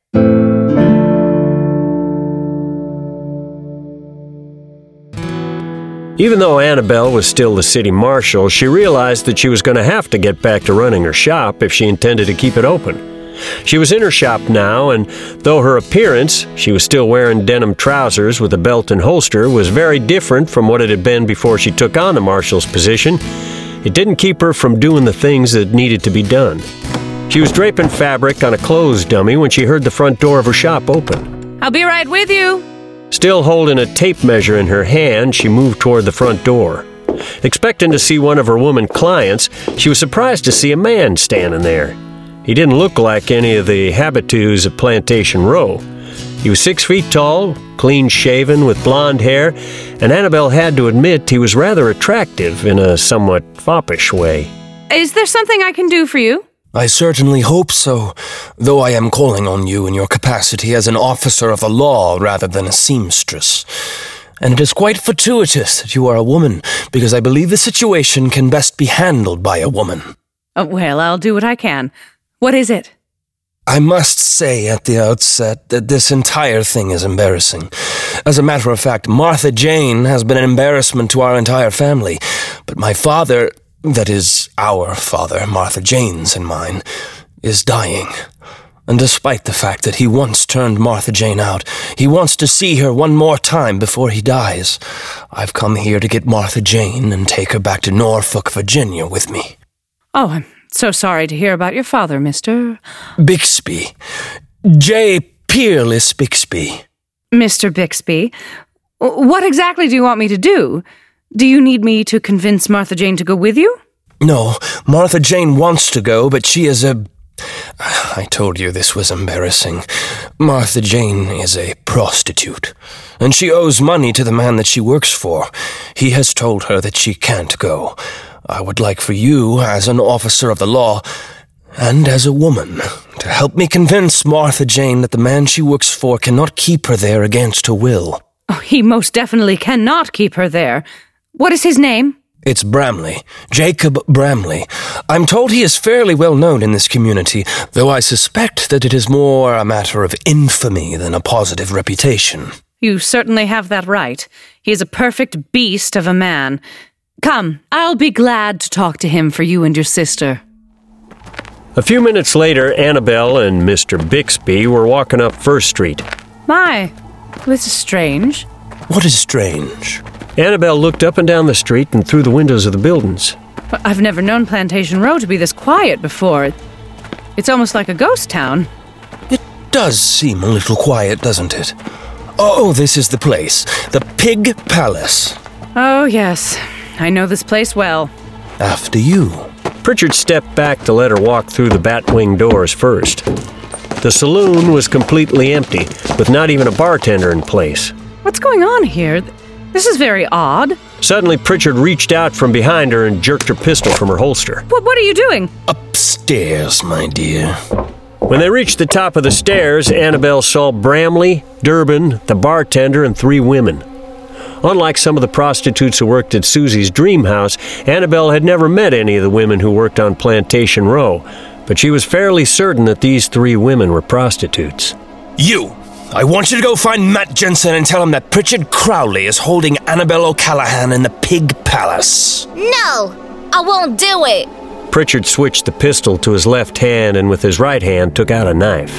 Even though Annabelle was still the city marshal, she realized that she was going to have to get back to running her shop if she intended to keep it open. She was in her shop now, and though her appearance, she was still wearing denim trousers with a belt and holster, was very different from what it had been before she took on the marshal's position, it didn't keep her from doing the things that needed to be done. She was draping fabric on a clothes dummy when she heard the front door of her shop open. I'll be right with you. Still holding a tape measure in her hand, she moved toward the front door. Expecting to see one of her woman clients, she was surprised to see a man standing there. He didn't look like any of the habitués of Plantation Row. He was 6 feet tall, clean-shaven, with blonde hair, and Annabelle had to admit he was rather attractive in a somewhat foppish way. Is there something I can do for you? I certainly hope so, though I am calling on you in your capacity as an officer of the law rather than a seamstress. And it is quite fortuitous that you are a woman, because I believe the situation can best be handled by a woman. Well, I'll do what I can. What is it? I must say at the outset that this entire thing is embarrassing. As a matter of fact, Martha Jane has been an embarrassment to our entire family. But my father, that is, our father, Martha Jane's and mine, is dying. And despite the fact that he once turned Martha Jane out, he wants to see her one more time before he dies. I've come here to get Martha Jane and take her back to Norfolk, Virginia with me. Oh, I'm so sorry to hear about your father, Mr. Bixby. J. Peerless Bixby. Mr. Bixby, what exactly do you want me to do? Do you need me to convince Martha Jane to go with you? No, Martha Jane wants to go, but she is I told you this was embarrassing. Martha Jane is a prostitute, and she owes money to the man that she works for. He has told her that she can't go. I would like for you, as an officer of the law, and as a woman, to help me convince Martha Jane that the man she works for cannot keep her there against her will. Oh, he most definitely cannot keep her there. What is his name? It's Bramley. Jacob Bramley. I'm told he is fairly well known in this community, though I suspect that it is more a matter of infamy than a positive reputation. You certainly have that right. He is a perfect beast of a man. Come, I'll be glad to talk to him for you and your sister. A few minutes later, Annabelle and Mr. Bixby were walking up First Street. My, this is strange. What is strange? Annabelle looked up and down the street and through the windows of the buildings. I've never known Plantation Row to be this quiet before. It's almost like a ghost town. It does seem a little quiet, doesn't it? Oh, this is the place. The Pig Palace. Oh, yes. I know this place well. After you. Pritchard stepped back to let her walk through the batwing doors first. The saloon was completely empty, with not even a bartender in place. What's going on here? This is very odd. Suddenly, Pritchard reached out from behind her and jerked her pistol from her holster. What are you doing? Upstairs, my dear. When they reached the top of the stairs, Annabelle saw Bramley, Durbin, the bartender, and 3 women. Unlike some of the prostitutes who worked at Susie's dream house, Annabelle had never met any of the women who worked on Plantation Row, but she was fairly certain that these 3 women were prostitutes. You! I want you to go find Matt Jensen and tell him that Pritchard Crowley is holding Annabelle O'Callaghan in the Pig Palace. No! I won't do it! Pritchard switched the pistol to his left hand and with his right hand took out a knife.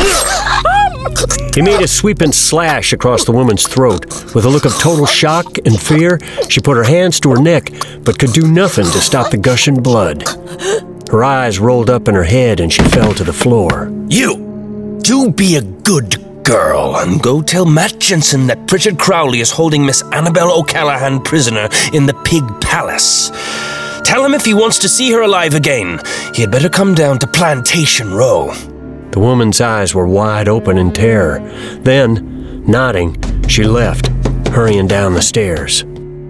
He made a sweeping slash across the woman's throat. With a look of total shock and fear, she put her hands to her neck, but could do nothing to stop the gushing blood. Her eyes rolled up in her head and she fell to the floor. You! Do be a good girl and go tell Matt Jensen that Pritchard Crowley is holding Miss Annabelle O'Callaghan prisoner in the Pig Palace. Tell him if he wants to see her alive again, he had better come down to Plantation Row. The woman's eyes were wide open in terror. Then, nodding, she left, hurrying down the stairs.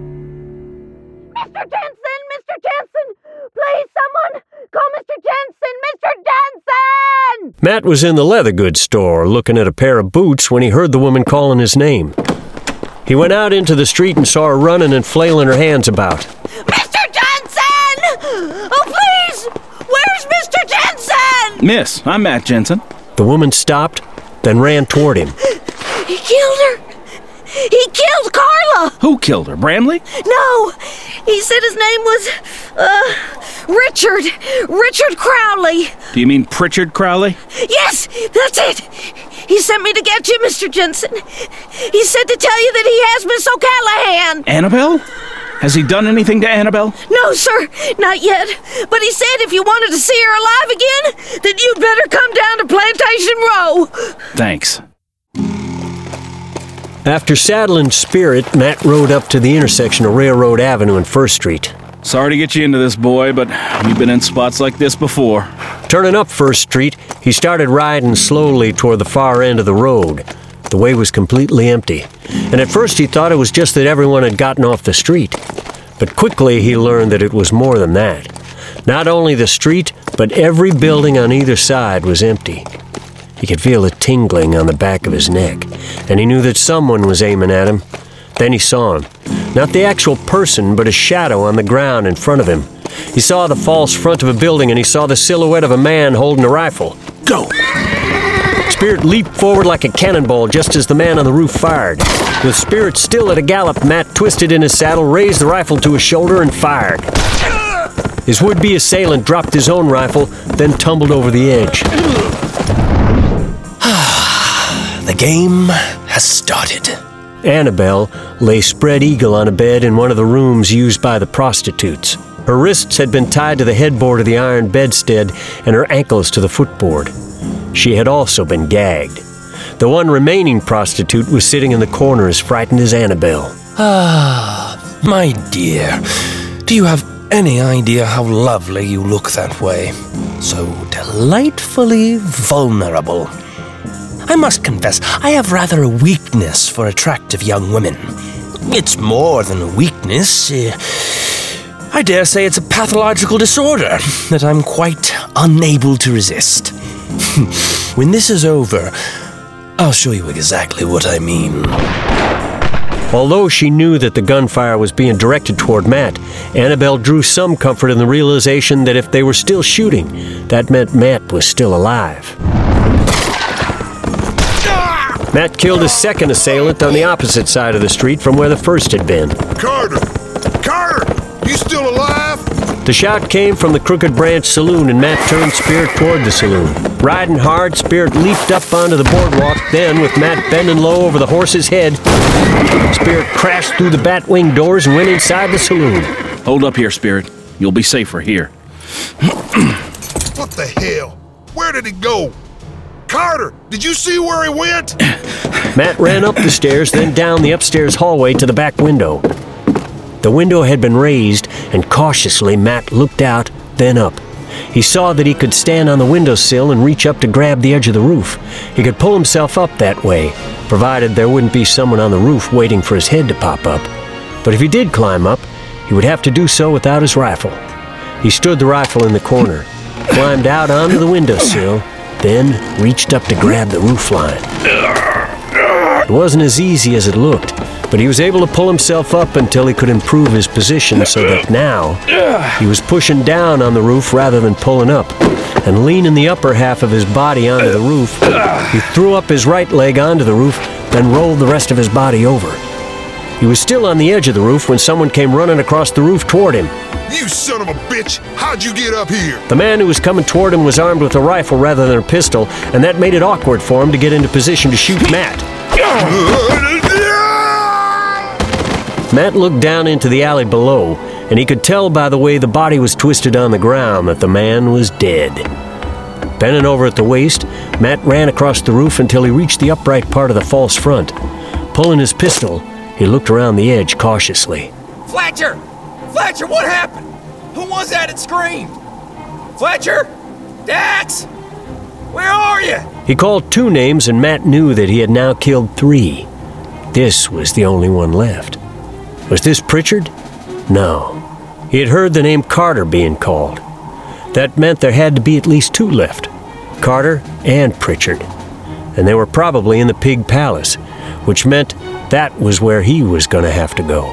Mr. Jensen! Mr. Jensen! Please, someone! Call Mr. Jensen! Mr. Jensen! Matt was in the leather goods store looking at a pair of boots when he heard the woman calling his name. He went out into the street and saw her running and flailing her hands about. Mr. Jensen! Oh, please! Where's Mr. Jensen? Miss, I'm Matt Jensen. The woman stopped, then ran toward him. He killed her! He killed Carla! Who killed her, Bramley? No! He said his name was, Richard Crowley. Do you mean Pritchard Crowley? Yes, that's it! He sent me to get you, Mr. Jensen. He said to tell you that he has Miss O'Callaghan. Annabelle? Has he done anything to Annabelle? No, sir, not yet. But he said if you wanted to see her alive again, then you'd better come down to Plantation Row. Thanks. After saddling Spirit, Matt rode up to the intersection of Railroad Avenue and First Street. Sorry to get you into this, boy, but you've been in spots like this before. Turning up First Street, he started riding slowly toward the far end of the road. The way was completely empty, and at first he thought it was just that everyone had gotten off the street. But quickly he learned that it was more than that. Not only the street, but every building on either side was empty. He could feel a tingling on the back of his neck, and he knew that someone was aiming at him. Then he saw him. Not the actual person, but a shadow on the ground in front of him. He saw the false front of a building, and he saw the silhouette of a man holding a rifle. Go! Spirit leaped forward like a cannonball just as the man on the roof fired. With Spirit still at a gallop, Matt twisted in his saddle, raised the rifle to his shoulder, and fired. His would-be assailant dropped his own rifle, then tumbled over the edge. The game has started. Annabelle lay spread eagle on a bed in one of the rooms used by the prostitutes. Her wrists had been tied to the headboard of the iron bedstead and her ankles to the footboard. She had also been gagged. The one remaining prostitute was sitting in the corner as frightened as Annabelle. Ah, my dear, do you have any idea how lovely you look that way? So delightfully vulnerable. I must confess, I have rather a weakness for attractive young women. It's more than a weakness. I dare say it's a pathological disorder that I'm quite unable to resist. When this is over, I'll show you exactly what I mean. Although she knew that the gunfire was being directed toward Matt, Annabelle drew some comfort in the realization that if they were still shooting, that meant Matt was still alive. Matt killed his second assailant on the opposite side of the street from where the first had been. Carter! Carter! You still alive? The shot came from the Crooked Branch Saloon, and Matt turned Spirit toward the saloon. Riding hard, Spirit leaped up onto the boardwalk. Then, with Matt bending low over the horse's head, Spirit crashed through the batwing doors and went inside the saloon. Hold up here, Spirit. You'll be safer here. What the hell? Where did he go? Carter, did you see where he went? Matt ran up the stairs, then down the upstairs hallway to the back window. The window had been raised, and cautiously Matt looked out, then up. He saw that he could stand on the windowsill and reach up to grab the edge of the roof. He could pull himself up that way, provided there wouldn't be someone on the roof waiting for his head to pop up. But if he did climb up, he would have to do so without his rifle. He stood the rifle in the corner, climbed out onto the windowsill, then reached up to grab the roof line. It wasn't as easy as it looked, but he was able to pull himself up until he could improve his position so that now he was pushing down on the roof rather than pulling up. And leaning the upper half of his body onto the roof, he threw up his right leg onto the roof, then rolled the rest of his body over. He was still on the edge of the roof when someone came running across the roof toward him. You son of a bitch! How'd you get up here? The man who was coming toward him was armed with a rifle rather than a pistol, and that made it awkward for him to get into position to shoot Matt. Matt looked down into the alley below, and he could tell by the way the body was twisted on the ground that the man was dead. Bending over at the waist, Matt ran across the roof until he reached the upright part of the false front. Pulling his pistol, he looked around the edge cautiously. Fletcher! Fletcher, what happened? Who was that that screamed? Fletcher? Dax? Where are you? He called 2 names, and Matt knew that he had now killed 3. This was the only one left. Was this Pritchard? No. He had heard the name Carter being called. That meant there had to be at least 2 left. Carter and Pritchard. And they were probably in the Pig Palace, which meant that was where he was going to have to go.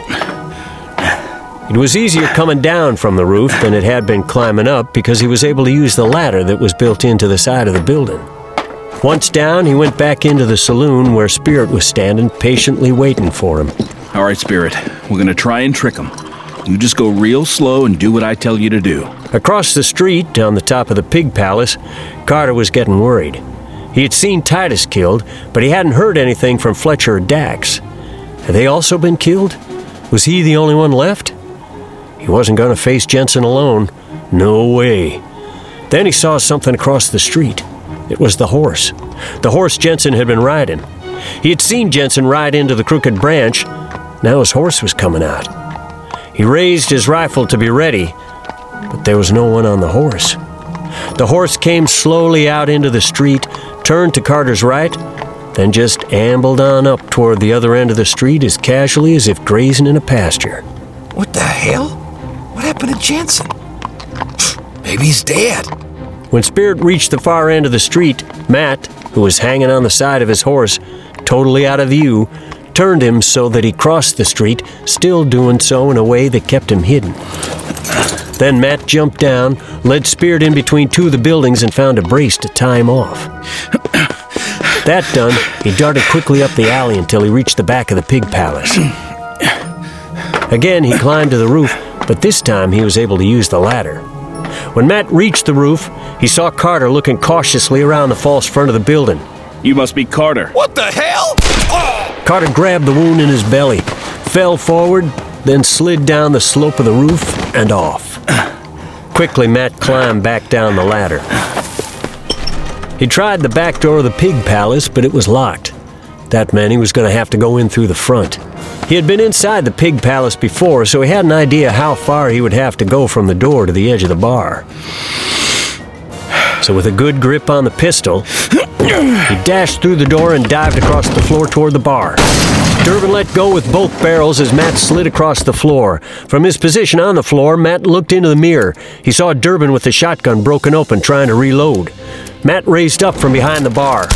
It was easier coming down from the roof than it had been climbing up because he was able to use the ladder that was built into the side of the building. Once down, he went back into the saloon where Spirit was standing, patiently waiting for him. All right, Spirit, we're going to try and trick him. You just go real slow and do what I tell you to do. Across the street, down the top of the Pig Palace, Carter was getting worried. He had seen Titus killed, but he hadn't heard anything from Fletcher or Dax. Had they also been killed? Was he the only one left? He wasn't going to face Jensen alone. No way. Then he saw something across the street. It was the horse. The horse Jensen had been riding. He had seen Jensen ride into the Crooked Branch. Now his horse was coming out. He raised his rifle to be ready, but there was no one on the horse. The horse came slowly out into the street, turned to Carter's right, then just ambled on up toward the other end of the street as casually as if grazing in a pasture. What the hell? What happened to Jensen? Maybe he's dead. When Spirit reached the far end of the street, Matt, who was hanging on the side of his horse, totally out of view, turned him so that he crossed the street, still doing so in a way that kept him hidden. Then Matt jumped down, led Spirit in between two of the buildings, and found a brace to tie him off. That done, he darted quickly up the alley until he reached the back of the pig palace. Again, he climbed to the roof, but this time he was able to use the ladder. When Matt reached the roof, he saw Carter looking cautiously around the false front of the building. You must be Carter. What the hell? Carter grabbed the wound in his belly, fell forward, then slid down the slope of the roof and off. Quickly, Matt climbed back down the ladder. He tried the back door of the pig palace, but it was locked. That meant he was going to have to go in through the front. He had been inside the pig palace before, so he had an idea how far he would have to go from the door to the edge of the bar. So with a good grip on the pistol, he dashed through the door and dived across the floor toward the bar. Durbin let go with both barrels as Matt slid across the floor. From his position on the floor, Matt looked into the mirror. He saw Durbin with the shotgun broken open, trying to reload. Matt raised up from behind the bar.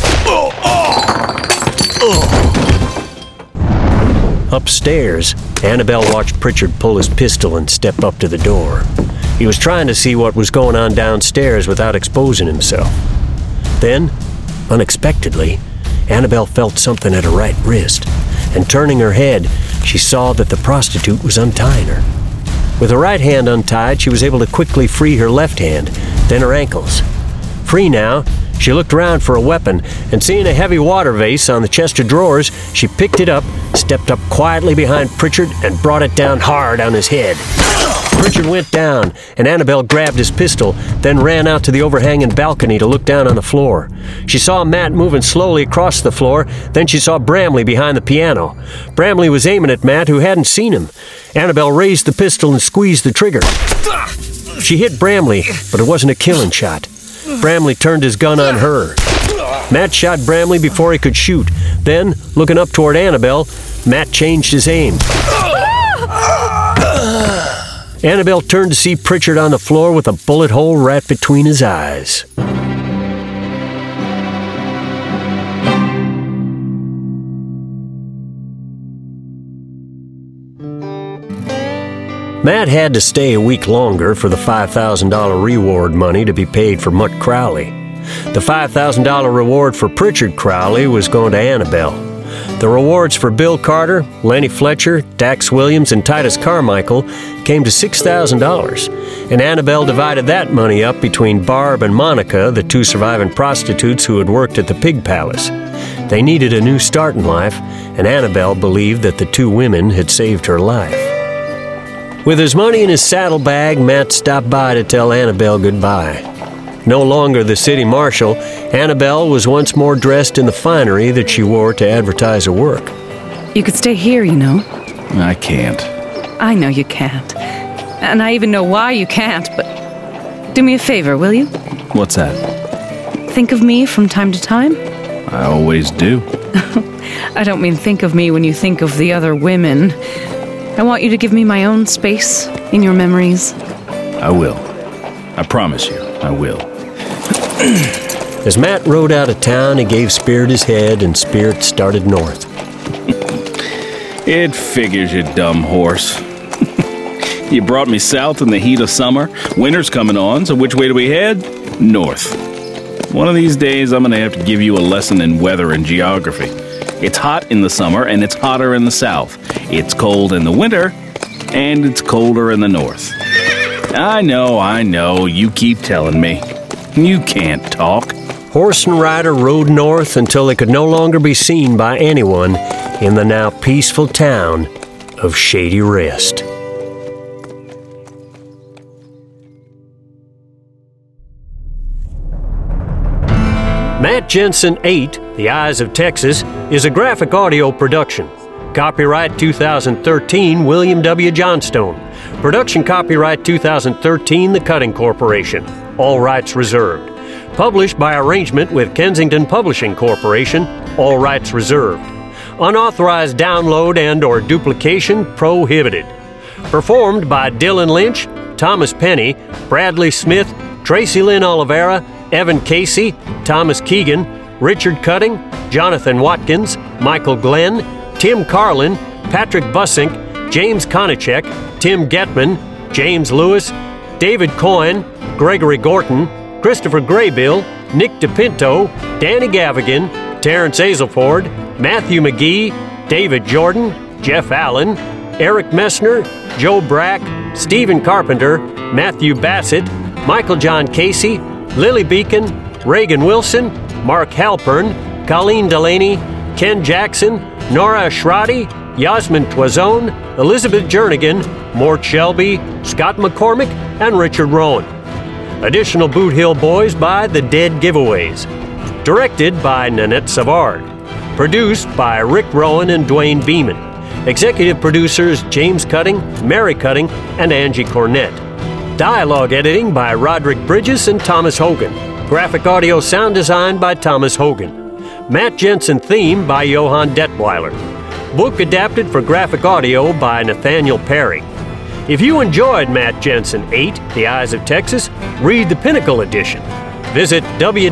Upstairs, Annabelle watched Pritchard pull his pistol and step up to the door. He was trying to see what was going on downstairs without exposing himself. Then, unexpectedly, Annabelle felt something at her right wrist, and turning her head, she saw that the prostitute was untying her. With her right hand untied, she was able to quickly free her left hand, then her ankles. Free now, she looked around for a weapon, and seeing a heavy water vase on the chest of drawers, she picked it up, stepped up quietly behind Pritchard, and brought it down hard on his head. Pritchard went down, and Annabelle grabbed his pistol, then ran out to the overhanging balcony to look down on the floor. She saw Matt moving slowly across the floor, then she saw Bramley behind the piano. Bramley was aiming at Matt, who hadn't seen him. Annabelle raised the pistol and squeezed the trigger. She hit Bramley, but it wasn't a killing shot. Bramley turned his gun on her. Matt shot Bramley before he could shoot. Then, looking up toward Annabelle, Matt changed his aim. Annabelle turned to see Pritchard on the floor with a bullet hole right between his eyes. Matt had to stay a week longer for the $5,000 reward money to be paid for Mutt Crowley. The $5,000 reward for Pritchard Crowley was going to Annabelle. The rewards for Bill Carter, Lenny Fletcher, Dax Williams, and Titus Carmichael came to $6,000, and Annabelle divided that money up between Barb and Monica, the two surviving prostitutes who had worked at the Pig Palace. They needed a new start in life, and Annabelle believed that the two women had saved her life. With his money in his saddlebag, Matt stopped by to tell Annabelle goodbye. No longer the city marshal, Annabelle was once more dressed in the finery that she wore to advertise her work. You could stay here, you know. I can't. I know you can't. And I even know why you can't, but do me a favor, will you? What's that? Think of me from time to time? I always do. I don't mean think of me when you think of the other women. I want you to give me my own space in your memories. I will. I promise you, I will. As Matt rode out of town, he gave Spirit his head, and Spirit started north. It figures, you dumb horse. You brought me south in the heat of summer. Winter's coming on, so which way do we head? North. One of these days, I'm going to have to give you a lesson in weather and geography. It's hot in the summer, and it's hotter in the south. It's cold in the winter, and it's colder in the north. I know, you keep telling me. You can't talk. Horse and rider rode north until they could no longer be seen by anyone in the now peaceful town of Shady Rest. Matt Jensen 8, The Eyes of Texas, is a graphic audio production. Copyright 2013, William W. Johnstone. Production copyright 2013, The Cutting Corporation. All rights reserved. Published by arrangement with Kensington Publishing Corporation. All rights reserved. Unauthorized download and or duplication prohibited. Performed by Dylan Lynch, Thomas Penny, Bradley Smith, Tracy Lynn Oliveira, Evan Casey, Thomas Keegan, Richard Cutting, Jonathan Watkins, Michael Glenn, Tim Carlin, Patrick Bussink, James Konachek, Tim Getman, James Lewis, David Coyne, Gregory Gorton, Christopher Graybill, Nick DePinto, Danny Gavigan, Terrence Azelford, Matthew McGee, David Jordan, Jeff Allen, Eric Messner, Joe Brack, Stephen Carpenter, Matthew Bassett, Michael John Casey, Lily Beacon, Reagan Wilson, Mark Halpern, Colleen Delaney, Ken Jackson, Nora Ashrati, Yasmin Toison, Elizabeth Jernigan, Mort Shelby, Scott McCormick, and Richard Rowan. Additional Boot Hill Boys by The Dead Giveaways. Directed by Nanette Savard. Produced by Rick Rowan and Dwayne Beeman. Executive producers James Cutting, Mary Cutting, and Angie Cornett. Dialogue editing by Roderick Bridges and Thomas Hogan. Graphic audio sound design by Thomas Hogan. Matt Jensen theme by Johann Detweiler. Book adapted for graphic audio by Nathaniel Perry. If you enjoyed Matt Jensen 8, The Eyes of Texas, read the Pinnacle Edition. Visit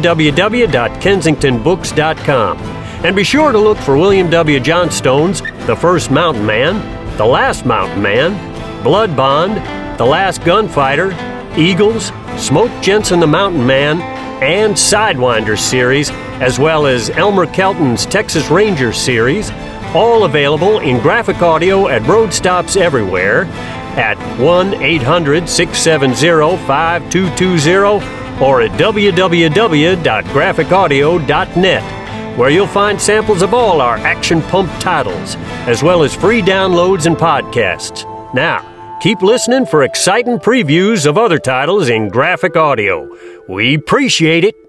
www.kensingtonbooks.com. And be sure to look for William W. Johnstone's The First Mountain Man, The Last Mountain Man, Blood Bond, The Last Gunfighter, Eagles, Smoke Jensen the Mountain Man, and Sidewinder series, as well as Elmer Kelton's Texas Ranger series, all available in graphic audio at road stops everywhere at 1-800-670-5220 or at www.graphicaudio.net, where you'll find samples of all our Action Pump titles, as well as free downloads and podcasts. Now, keep listening for exciting previews of other titles in graphic audio. We appreciate it.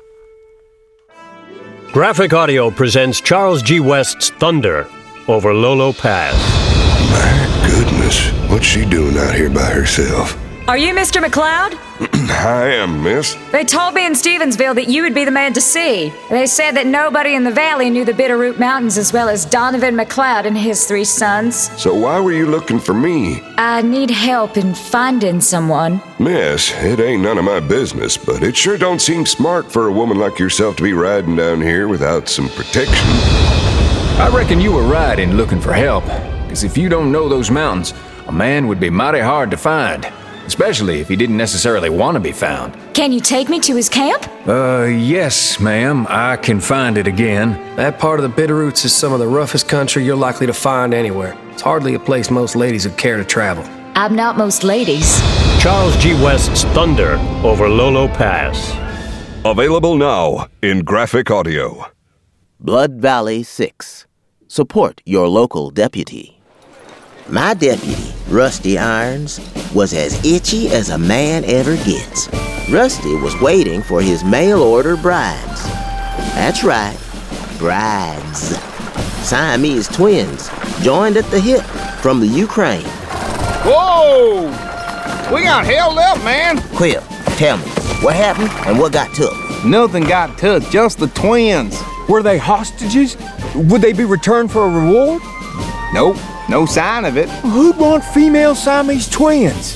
Graphic Audio presents Charles G. West's Thunder over Lolo Pass. My goodness, what's she doing out here by herself? Are you Mr. McLeod? I am, miss. They told me in Stevensville that you would be the man to see. They said that nobody in the valley knew the Bitterroot Mountains as well as Donovan McLeod and his 3 sons. So why were you looking for me? I need help in finding someone. Miss, it ain't none of my business, but it sure don't seem smart for a woman like yourself to be riding down here without some protection. I reckon you were right in looking for help, because if you don't know those mountains, a man would be mighty hard to find. Especially if he didn't necessarily want to be found. Can you take me to his camp? Yes, ma'am. I can find it again. That part of the Bitterroots is some of the roughest country you're likely to find anywhere. It's hardly a place most ladies would care to travel. I'm not most ladies. Charles G. West's Thunder over Lolo Pass. Available now in graphic audio. Blood Valley 6. Support your local deputy. My deputy, Rusty Irons, was as itchy as a man ever gets. Rusty was waiting for his mail-order brides. That's right, brides. Siamese twins, joined at the hip from the Ukraine. Whoa! We got held up, man. Quip, tell me, what happened and what got took? Nothing got took, just the twins. Were they hostages? Would they be returned for a reward? Nope. No sign of it. Who'd want female Siamese twins?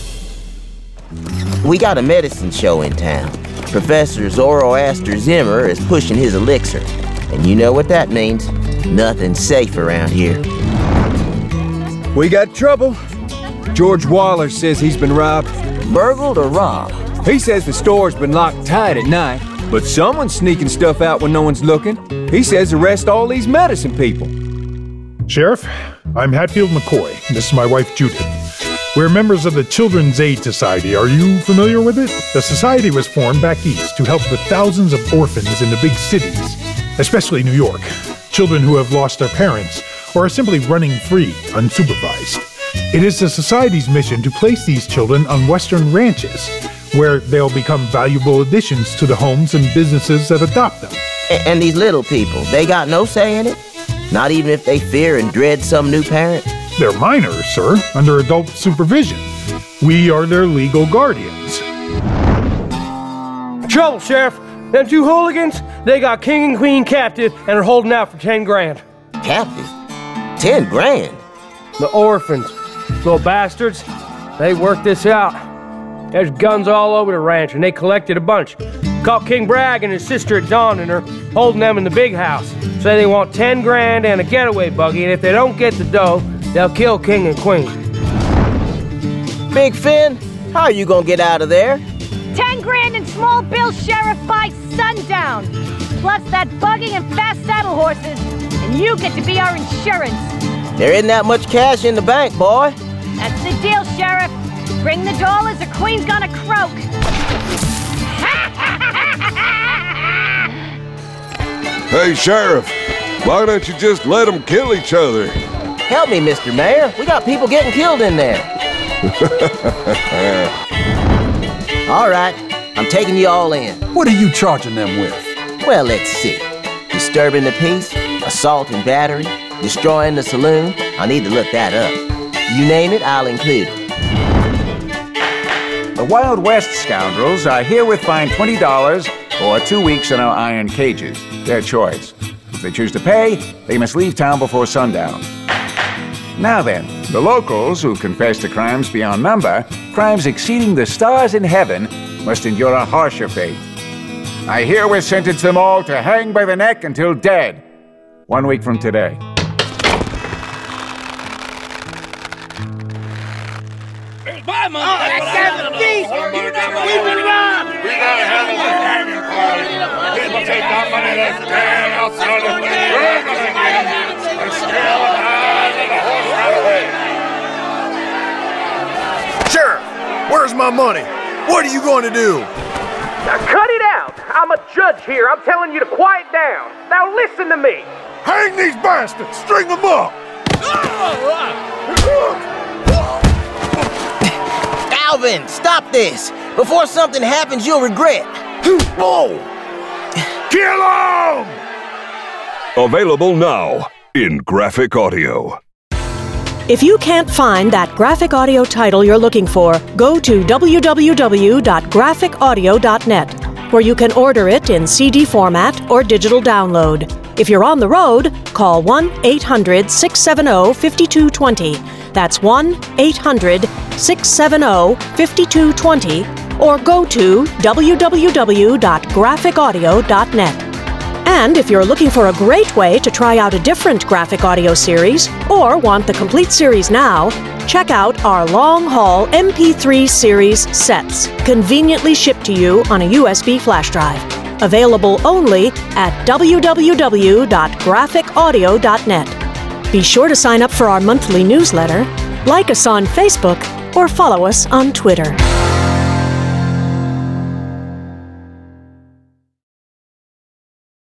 We got a medicine show in town. Professor Zoroaster Zimmer is pushing his elixir. And you know what that means. Nothing's safe around here. We got trouble. George Waller says he's been robbed. Burgled or robbed? He says the store's been locked tight at night, but someone's sneaking stuff out when no one's looking. He says arrest all these medicine people. Sheriff, I'm Hatfield McCoy. This is my wife, Judith. We're members of the Children's Aid Society. Are you familiar with it? The society was formed back east to help the thousands of orphans in the big cities, especially New York. Children who have lost their parents or are simply running free, unsupervised. It is the society's mission to place these children on western ranches, where they'll become valuable additions to the homes and businesses that adopt them. And these little people, they got no say in it? Not even if they fear and dread some new parent? They're minors, sir, under adult supervision. We are their legal guardians. Trouble, Sheriff. Them 2 hooligans, they got King and Queen captive and are holding out for 10 grand. Captive? 10 grand? The orphans. Little bastards. They worked this out. There's guns all over the ranch, and they collected a bunch. Caught King Bragg and his sister at dawn, and are holding them in the big house. Say they want 10 grand and a getaway buggy, and if they don't get the dough, they'll kill King and Queen. Big Finn, How are you gonna get out of there? 10 grand in small bills, Sheriff, by sundown. Plus that buggy and fast saddle horses. And you get to be our insurance. There isn't that much cash in the bank, boy. That's the deal, Sheriff. Bring the dollars or Queen's gonna croak. Hey, Sheriff, why don't you just let them kill each other? Help me, Mr. Mayor. We got people getting killed in there. All right, I'm taking you all in. What are you charging them with? Well, let's see. Disturbing the peace, assault and battery, destroying the saloon. I'll need to look that up. You name it, I'll include it. The Wild West scoundrels are herewith fined $20 or 2 weeks in our iron cages. Their choice. If they choose to pay, they must leave town before sundown. Now then, the locals who confess to crimes beyond number, crimes exceeding the stars in heaven, must endure a harsher fate. I herewith sentence them all to hang by the neck until dead. 1 week from today. My money! We been robbed! We gotta have a hanging party. People take our money that's down outside of the room and steal the eyes of the horse right away. Sheriff, where's my money? What are you going to do? Now cut it out! I'm a judge here. I'm telling you to quiet down. Now listen to me. Hang these bastards! String them up! Alvin, stop this! Before something happens, you'll regret. Whoa! Kill 'em! Available now in graphic audio. If you can't find that graphic audio title you're looking for, go to www.graphicaudio.net, where you can order it in CD format or digital download. If you're on the road, call 1-800-670-5220. That's 1-800-670-5220, or go to www.graphicaudio.net. And if you're looking for a great way to try out a different graphic audio series, or want the complete series now, check out our long-haul MP3 series sets, conveniently shipped to you on a USB flash drive. Available only at www.graphicaudio.net. Be sure to sign up for our monthly newsletter, like us on Facebook, or follow us on Twitter.